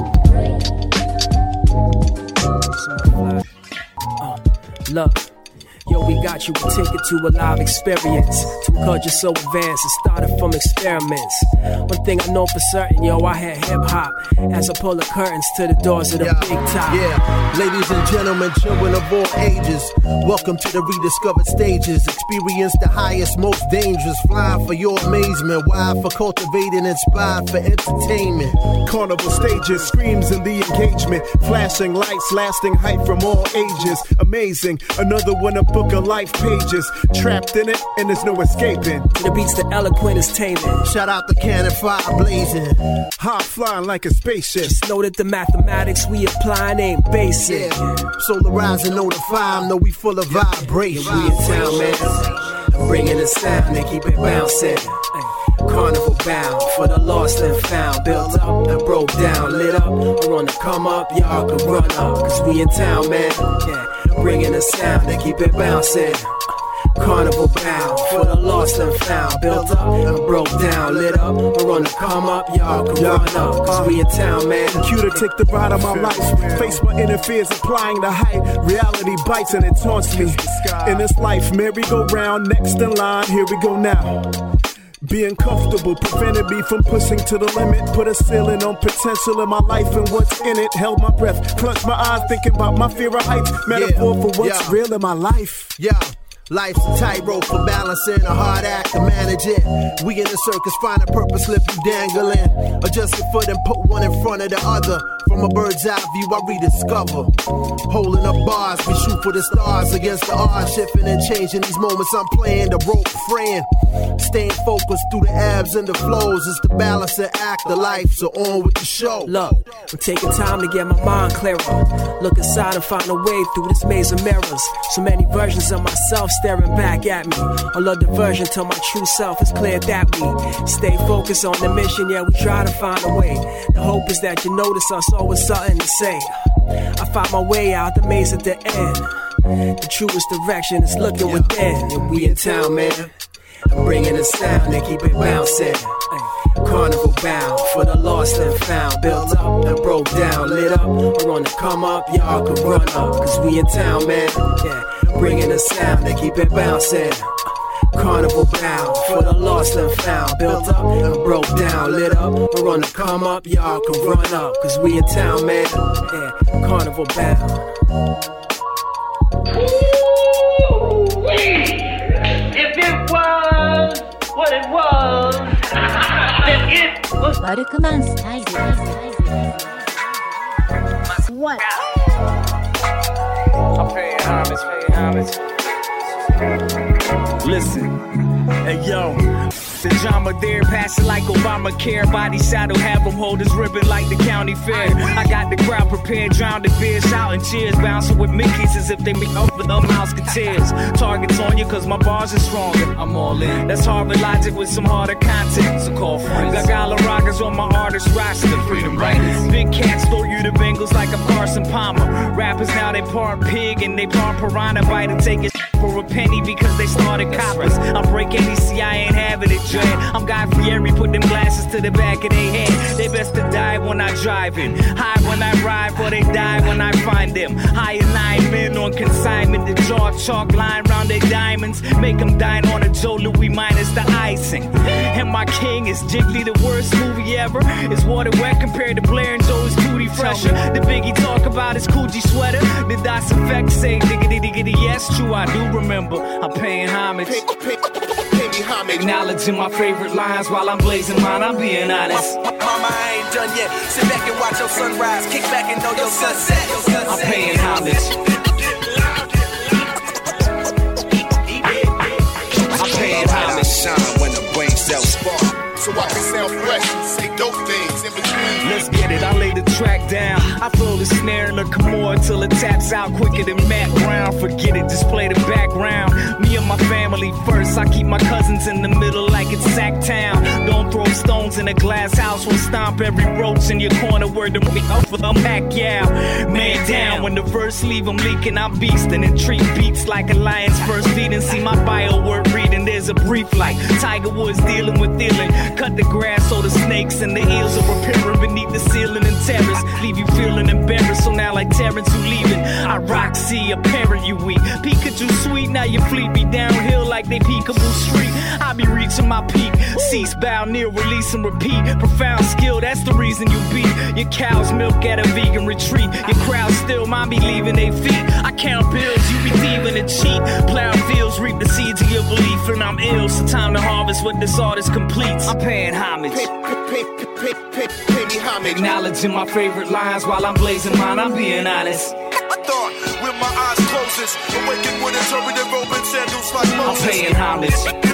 Speaker 2: Uh, look. Yo, we got you a ticket to a live experience. Two culture so advanced, it started from experiments. One thing I know for certain, yo, I had hip-hop as I pull the curtains to the doors of the
Speaker 13: yeah,
Speaker 2: big top.
Speaker 13: Yeah, ladies and gentlemen, children of all ages, welcome to the rediscovered stages. Experience the highest, most dangerous. Flying for your amazement, wild for cultivating, inspired for entertainment.
Speaker 10: Carnival stages, screams in the engagement. Flashing lights, lasting hype from all ages. Amazing, another one of book of life pages. Trapped in it, and there's no escaping.
Speaker 2: To the beats, the eloquent is taming.
Speaker 13: Shout out the cannon fire blazing.
Speaker 10: High flying like a spaceship.
Speaker 2: Just know that the mathematics we applying ain't basic.
Speaker 13: Yeah. Solar rising, notify, know we full of vibration.
Speaker 2: We in town, man. Bringing the sound and keep it bouncing. Carnival bound for the lost and found. Built up and broke down, lit up. We're on the come up, y'all can run up. Cause we in town, man. Yeah. Bringing the sound and keep it bouncing. Carnival bound for the lost and found. Built up and broke down, lit up. We're on the come up, y'all can run up. Cause we in town, man.
Speaker 10: Computer take the ride of my life. Face my inner fears, applying the hype. Reality bites and it taunts me. In this life, merry-go-round, next in line, here we go now. Being comfortable prevented me from pushing to the limit. Put a ceiling on potential in my life and what's in it. Held my breath, clenched my eyes, thinking about my fear of heights. Metaphor yeah, for what's yeah. real in my life.
Speaker 13: Yeah. Life's a tightrope for balancing, a hard act to manage it. We in the circus, find a purpose, slip you dangling. Adjust your foot and put one in front of the other. From a bird's eye view, I rediscover. Holding up bars, we shoot for the stars against the odds. Shifting and changing these moments, I'm playing the rope, fraying. Staying focused through the ebbs and the flows. It's the balancing act of life, so on with the show.
Speaker 2: Look, I'm taking time to get my mind clearer. Look inside and find a way through this maze of mirrors. So many versions of myself staring back at me. All of diversion till my true self is clear that we stay focused on the mission, yeah, we try to find a way. The hope is that you notice us always something to say. I find my way out the maze at the end. The truest direction is looking yeah. within. And we in town, man. I'm bringing the sound and keep it bouncing. Carnival bound for the lost and found. Built up and broke down, lit up. We're on the come up, y'all can run up. Cause we in town, man. Yeah. Bringing the sound and keep it bouncing. Carnival bound for the lost and found. Built up and broke down, lit up. We're on the come up, y'all can run up. Cause we in town, man. Yeah. Carnival bound.
Speaker 4: Ooh-wee. If it was what it was, then it was
Speaker 5: Workman style. What?
Speaker 22: I'm paying homage, paying homage. Listen, hey yo. The drama there, pass it like Obamacare. Body saddle, have them hold his ribbon like the county fair. I got the crowd prepared, drown the beers, shouting cheers. Bouncing with Mickeys as if they meet up with them Mouseketeers. Targets on you cause my bars are stronger. I'm all in. That's Harvard logic with some harder content. So call friends. Got Gala Rockers on my artist roster. Freedom Riders. Big cats throw you the Bengals like a Carson Palmer. Rappers now they part pig and they part piranha. Bite and take it for a penny because they started coppers. I'm breaking these, see I ain't having it.
Speaker 8: dread. I'm Guy Fieri, put them glasses to the back of their head. They best to die when I driving, high when I ride, for they die when I find them. High and nine men on consignment, the jaw chalk line round their diamonds. Make them dine on a Joe Louis minus the icing. And my king is Jiggly, the worst movie ever. Is water wet compared to Blair and Joe's Tootie Fresher. The Biggie talk about his Coogee sweater. The Das Effect say diggity diggity, yes, true, I do remember. I'm paying homage. Pay, pay, pay me homage. Acknowledging my favorite lines while I'm blazing mine, I'm being honest.
Speaker 6: Mama, I ain't done yet. Sit back and watch your sunrise. Kick back and know your sunset. Your sunset.
Speaker 8: I'm paying homage. I'm paying homage.
Speaker 10: Shine when the brain cells spark. So I can sound fresh and say dope things in between.
Speaker 8: Let's get it, I lay the track down. I throw the snare in the Kimura till it taps out quicker than Matt Brown. Forget it, just play the background. Me and my family first, I keep my cousins in the middle like it's Sacktown. Don't throw stones in a glass house, we'll stomp every roach in your corner. Word to me, up for the back, yeah. Man down, when the verse leave them leaking, I'm beastin' and treat beats like a lion's first feeding. See my bio word reading, there's a brief like Tiger Woods dealing with dealing. Cut the grass so the snakes and the eels are repairing beneath the ceiling and terrace. Leave you feeling embarrassed, so now like Terrence, you leaving. I rock, see, a parent you weak. Pikachu sweet, now your fleet be downhill like they Peekaboo Street. I be reaching my peak, cease, bow, near, release and repeat. Profound skill, that's the reason you beat. Your cow's milk at a vegan retreat. Your crowd still, mine be leaving they feet. I count bills, you be thieving and cheat. Plow fields, reap the seeds of your belief, and I'm ill, so time to harvest what this artist completes. I'm paying homage.
Speaker 10: Pay, pay, pay, pay, pay me homage.
Speaker 8: Acknowledging my favorite lines while I'm blazing mine, I'm being honest.
Speaker 10: I thought with my eyes closest, awakened with a turbulent robe and sandals like Moses.
Speaker 8: I'm paying homage.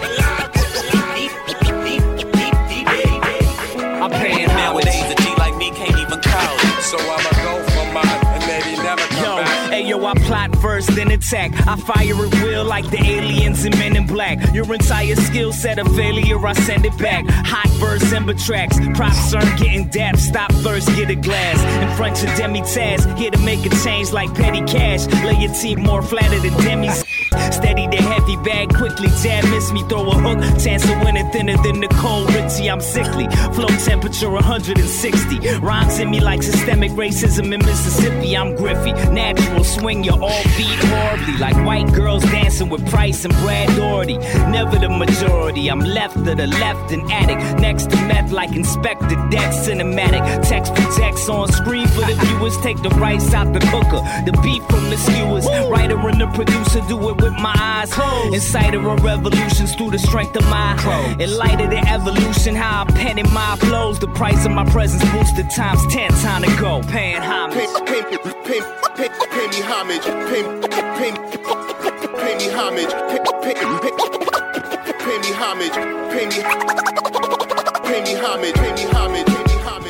Speaker 8: I'm paying homage.
Speaker 6: Nowadays, a G like me can't even count. So I'ma go for mine and maybe never come
Speaker 8: yo,
Speaker 6: back.
Speaker 8: Hey yo, I plot first, then attack. I fire at will like the aliens and Men in Black. Your entire skill set a failure, I send it back. Hot verse, Ember tracks. Props aren't getting dapped. Stop thirst, get a glass. In front of Demi-Taz, here to make a change like petty cash. Lay your team more flatter than Demi's. Steady the heavy bag, quickly jab, miss me, throw a hook. Chance of winning thinner than Nicole Richie, I'm sickly. Flow temperature one hundred sixty. Rhymes in me like systemic racism in Mississippi, I'm Griffey. Natural swing, you all beat horribly. Like white girls dancing with Price and Brad Doherty. Never the majority, I'm left of the left and attic. Next to meth like Inspector Deck, cinematic. Text projects on screen for the viewers. Take the rice out the cooker, the beef from the skewers. Writer and the producer do it with my eyes closed. Inside of a revolutions through the strength of my clothes. In light of the evolution, how I'm penning my flows. The price of my presence boosted times ten, time to go. Paying homage.
Speaker 10: Pay, pay, pay, pay, pay me homage. Pay, pay, pay me homage. Pay, pay, pay, pay me homage. Pay me, pay me homage. Pay me homage. Pay me homage.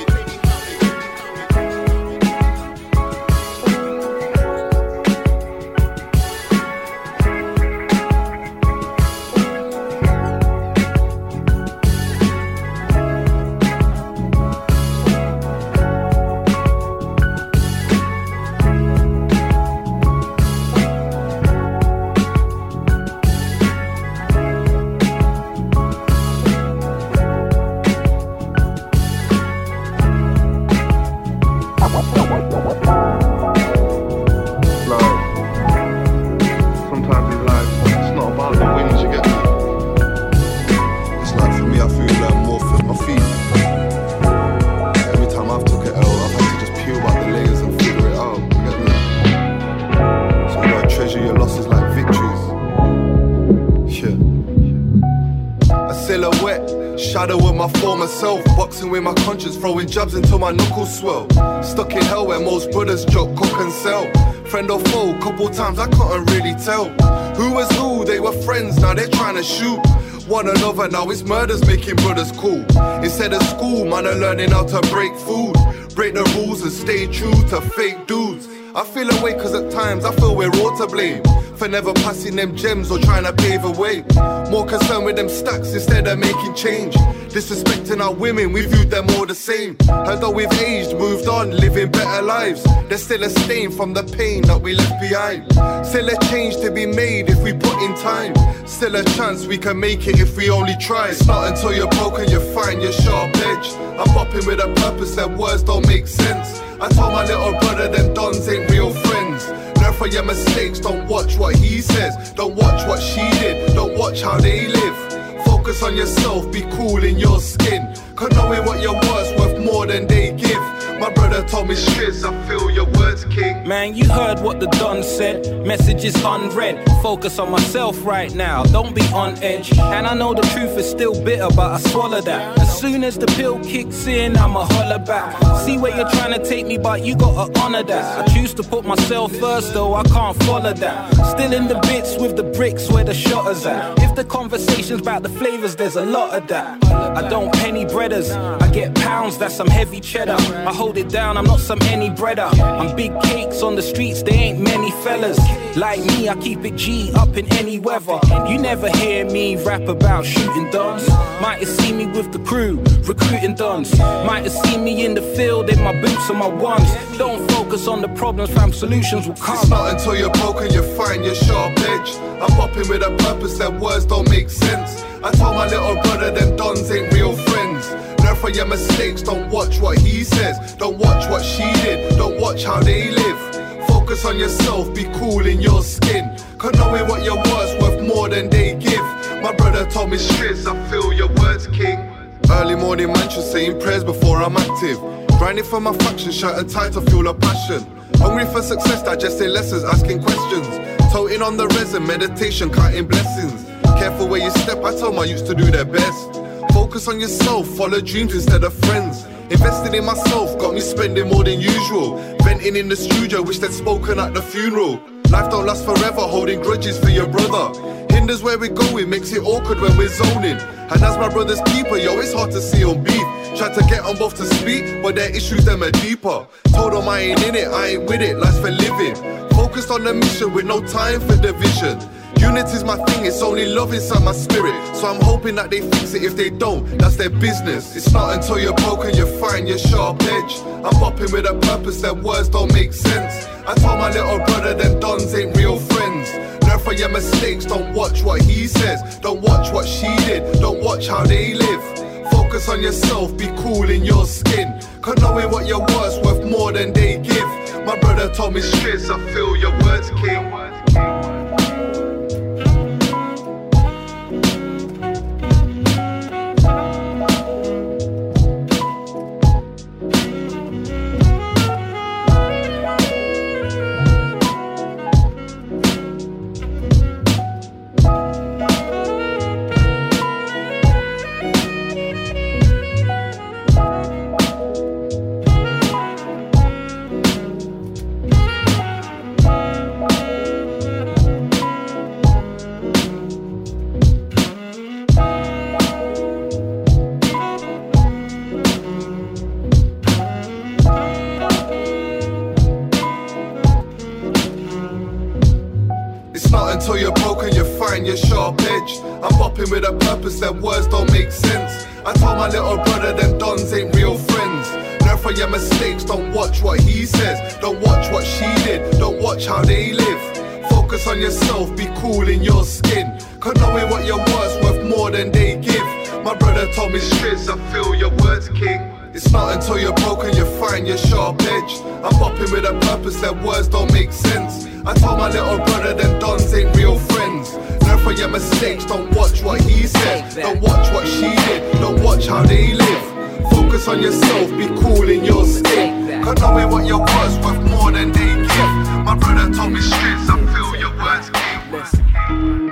Speaker 7: With my conscience, throwing jabs until my knuckles swell. Stuck in hell where most brothers joke, cock and sell. Friend or foe, couple times I couldn't really tell. Who was who, they were friends, now they're trying to shoot one another, now it's murders making brothers cool. Instead of school, man are learning how to break food. Break the rules and stay true to fake dudes. I feel away cause at times I feel we're all to blame. for never passing them gems or trying to pave a way. More concerned with them stacks instead of making change. Disrespecting our women, we viewed them all the same. Although we've aged, moved on, living better lives, there's still a stain from the pain that we left behind. Still a change to be made if we put in time. Still a chance we can make it if we only try. It's not until you're broken you find your sharp edge. I'm bopping with a purpose that words don't make sense. I told my little brother them dons ain't real friends. Learn from your mistakes, don't watch what he says. Don't watch what she did, don't watch how they live. Focus on yourself, be cool in your skin. Cause knowing what you're worth worth more than they give. My brother told me shiz, I feel your words, king.
Speaker 8: Man, you heard what the Don said. Message is unread. Focus on myself right now, don't be on edge. And I know the truth is still bitter, but I swallow that. As soon as the pill kicks in, I'ma holler back. See where you're trying to take me, but you gotta honor that. I choose to put myself first, though I can't follow that. Still in the bits with the bricks where the shutters at. If the conversation's about the flavors, there's a lot of that. I don't penny breaders, I get pounds, that's some heavy cheddar. I hold it down, I'm not some any breader. I'm big cakes on the streets, there ain't many fellas like me, I keep it G up in any weather. You never hear me rap about shooting dons. Might have seen me with the crew, recruiting dons. Might have seen me in the field in my boots and my ones. Don't focus on the problems, fam, solutions will come.
Speaker 7: It's not until you're broken you find your sharp edge. I'm bopping with a purpose that words don't make sense. I told my little brother them dons ain't real friends. Learn from your mistakes, don't watch what he says. Don't watch what she did, don't watch how they live. Focus on yourself, be cool in your skin. Cause knowing what you're worth worth more than they give. My brother told me shiz, I feel your words, king. Early morning mantra saying prayers before I'm active. Grinding for my faction, shirt and tie to fuel a passion. Hungry for success, digesting lessons, asking questions. Toting on the resin, meditation, counting blessings. Careful where you step, I tell my youths to do their best. Focus on yourself, follow dreams instead of friends. Invested in myself, got me spending more than usual. Venting in the studio, wish they'd spoken at the funeral. Life don't last forever, holding grudges for your brother. Hinders where we're going, makes it awkward when we're zoning. And as my brother's keeper, yo, it's hard to see on beef. Tried to get on both to speak, but their issues them are deeper. Told them I ain't in it, I ain't with it, life's for living. Focused on the mission with no time for division. Unity's my thing, it's only love inside my spirit. So I'm hoping that they fix it, if they don't, that's their business. It's not until you're broken you find your sharp edge. I'm bopping with a purpose that words don't make sense. I told my little brother them dons ain't real friends. Learn from your mistakes, don't watch what he says. Don't watch what she did, don't watch how they live. Focus on yourself, be cool in your skin. Cause knowing what you're worth worth more than they give. My brother told me shiz, I feel your words, king. Until you're broken, you find your sharp edge. I'm bopping with a purpose that words don't make sense. I told my little brother them dons ain't real friends. Learn from your mistakes, don't watch what he says. Don't watch what she did, don't watch how they live. Focus on yourself, be cool in your skin. Cause knowing what you're worth worth more than they give. My brother told me shiz, I feel your words, king. It's not until you're broken you find your sharp edge. I'm bopping with a purpose that words don't make sense. I told my little brother them dons ain't real friends. Learn from your mistakes, don't watch what he said. Don't watch what she did, don't watch how they live. Focus on yourself, be cool in your skin. Cause knowing what you're worth worth more than they give. My brother told me streets, I feel your words, king.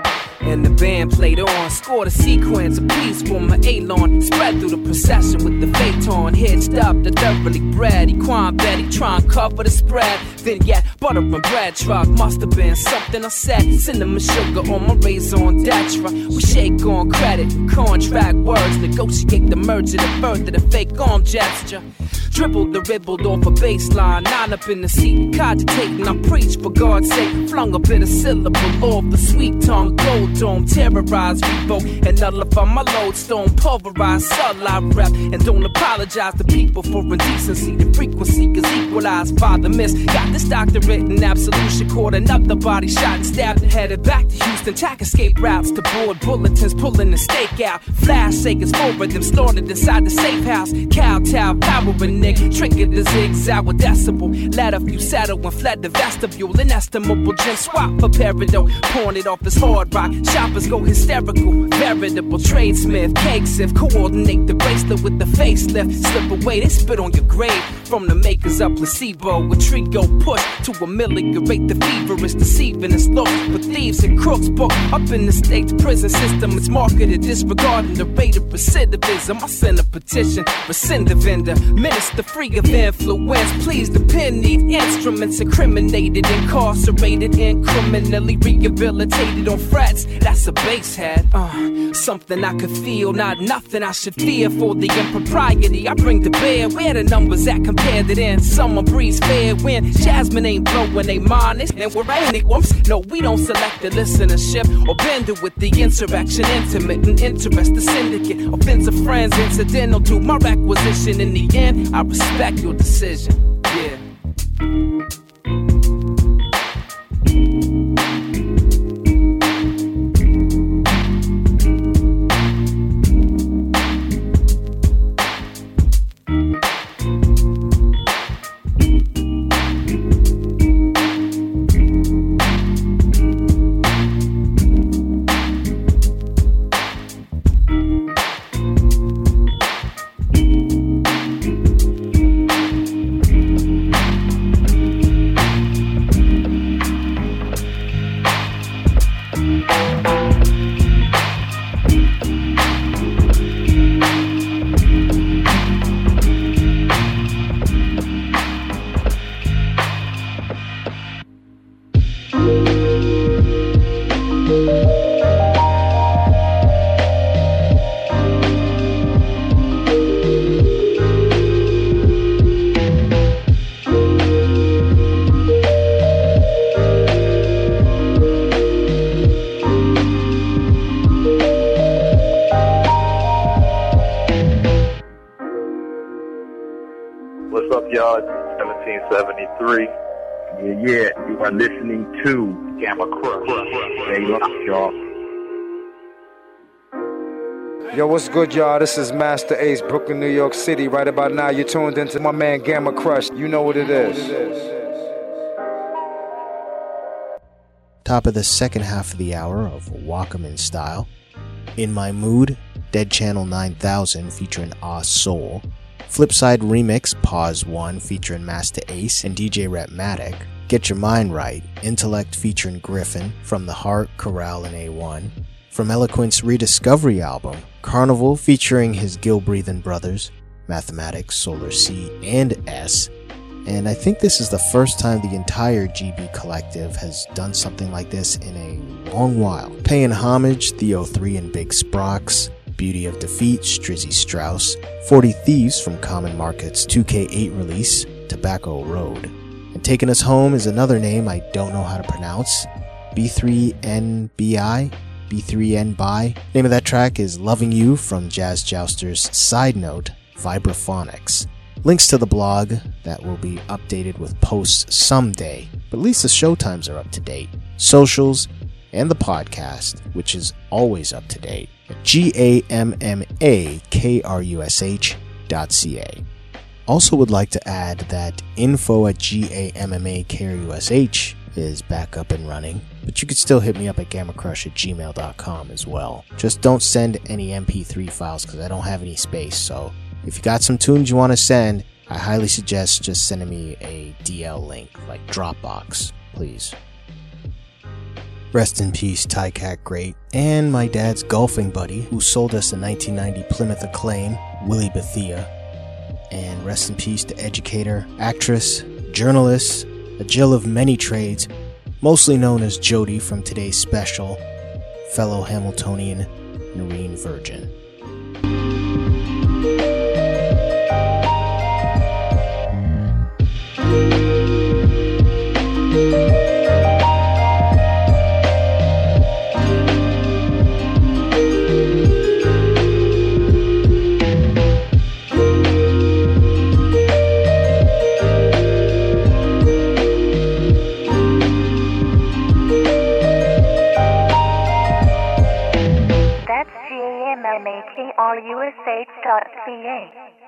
Speaker 2: And the band played on, scored a sequence of peace for my Elon. Spread through the procession with the Phaeton. Hitched up the thoroughly bred Equine Betty, try and cover the spread. Then yet, butter and bread truck must have been something I said. Cinnamon sugar on my raison d'etre. We shake on credit, contract words. Negotiate the merger to further the fake arm gesture. Dribbled the ribbled off a baseline. Nine up in the seat, cogitating. I preach for God's sake. Flung a bit of syllable off the sweet tongue. Gold dome, terrorize, revoke, and nullify my lodestone. Pulverize, subtle I rep. And don't apologize to people for indecency. The frequency is equalized by the miss. Got this doctorate in absolution. Caught another body shot and stabbed and headed back to Houston. Tack escape routes to board bulletins, pulling the stake out. Flash shakers forward, them slaughtered inside the safe house. Kowtow, powering Nick. Trinket the zigzag with decibel. Let a few settle and fled the vestibule. Inestimable gin swap for peridot. Pouring it off his hard rock. Shoppers go hysterical. Veritable tradesmith. Cakes if coordinate the bracelet with the facelift. Slip away, they spit on your grave. From the makers of placebo. A trio push to ameliorate the fever. It's deceiving and slow. But thieves and crooks book up in the state's prison system. It's marketed disregarding the rate of recidivism. I send a petition. Rescind the vendor. Minister free of influence. Please depend these instruments. Incriminated, incarcerated, and criminally rehabilitated on frets. That's a base head. Uh, something I could feel, not nothing I should fear for the impropriety I bring to bear. Where the numbers at compared to then? Summer breeze fair when Jasmine ain't blowing they mind. And we're ain't it. No, we don't select the listenership or bend it with the insurrection. Intimate and interest, the syndicate. Offensive friends, incidental to my requisition. In the end, I respect your decision. Yeah.
Speaker 3: seventy-three. Yeah, yeah, you are listening to Gamma Crush. Stay locked, y'all.
Speaker 9: Yo, what's good, y'all? This is Master Ace, Brooklyn, New York City. Right about now, you're tuned into my man Gamma Crush. You know what it is.
Speaker 17: Top of the second half of the hour of Walkman Style. In My Mood, Dead Channel nine thousand featuring Ah Soul. Flipside Remix, Pause one featuring Master Ace and D J Rapmatic. Get Your Mind Right, Intellect featuring Griffin, From the Heart, Corral and A one. From Eloquence Rediscovery album, Carnival featuring his Gill-breathing brothers, Mathematics, Solar C, and S. And I think this is the first time the entire G B Collective has done something like this in a long while. Paying homage, Theo three and Big Sprox, Beauty of Defeat, Strizzy Strauss, forty Thieves from Common Market's two K eight release, Tobacco Road. And taking us home is another name I don't know how to pronounce, B three N B I, B three N By. Name of that track is Loving You from Jazz Jouster's Side Note, Vibraphonics. Links to the blog that will be updated with posts someday, but at least the showtimes are up to date. Socials, and the podcast, which is always up to date, at G A M M A K R U S H dot C A. Also would like to add that info at G A M M A K R U S H is back up and running, but you could still hit me up at gammacrush at gmail dot com as well. Just don't send any M P three files because I don't have any space, so if you got some tunes you want to send, I highly suggest just sending me a D L link, like Dropbox, please. Rest in peace, Ty Cat Great, and my dad's golfing buddy who sold us a nineteen ninety Plymouth Acclaim, Willie Bethia. And rest in peace to educator, actress, journalist, a Jill of many trades, mostly known as Jody from today's special, fellow Hamiltonian, Noreen Virgin.
Speaker 16: R U S H dot C A.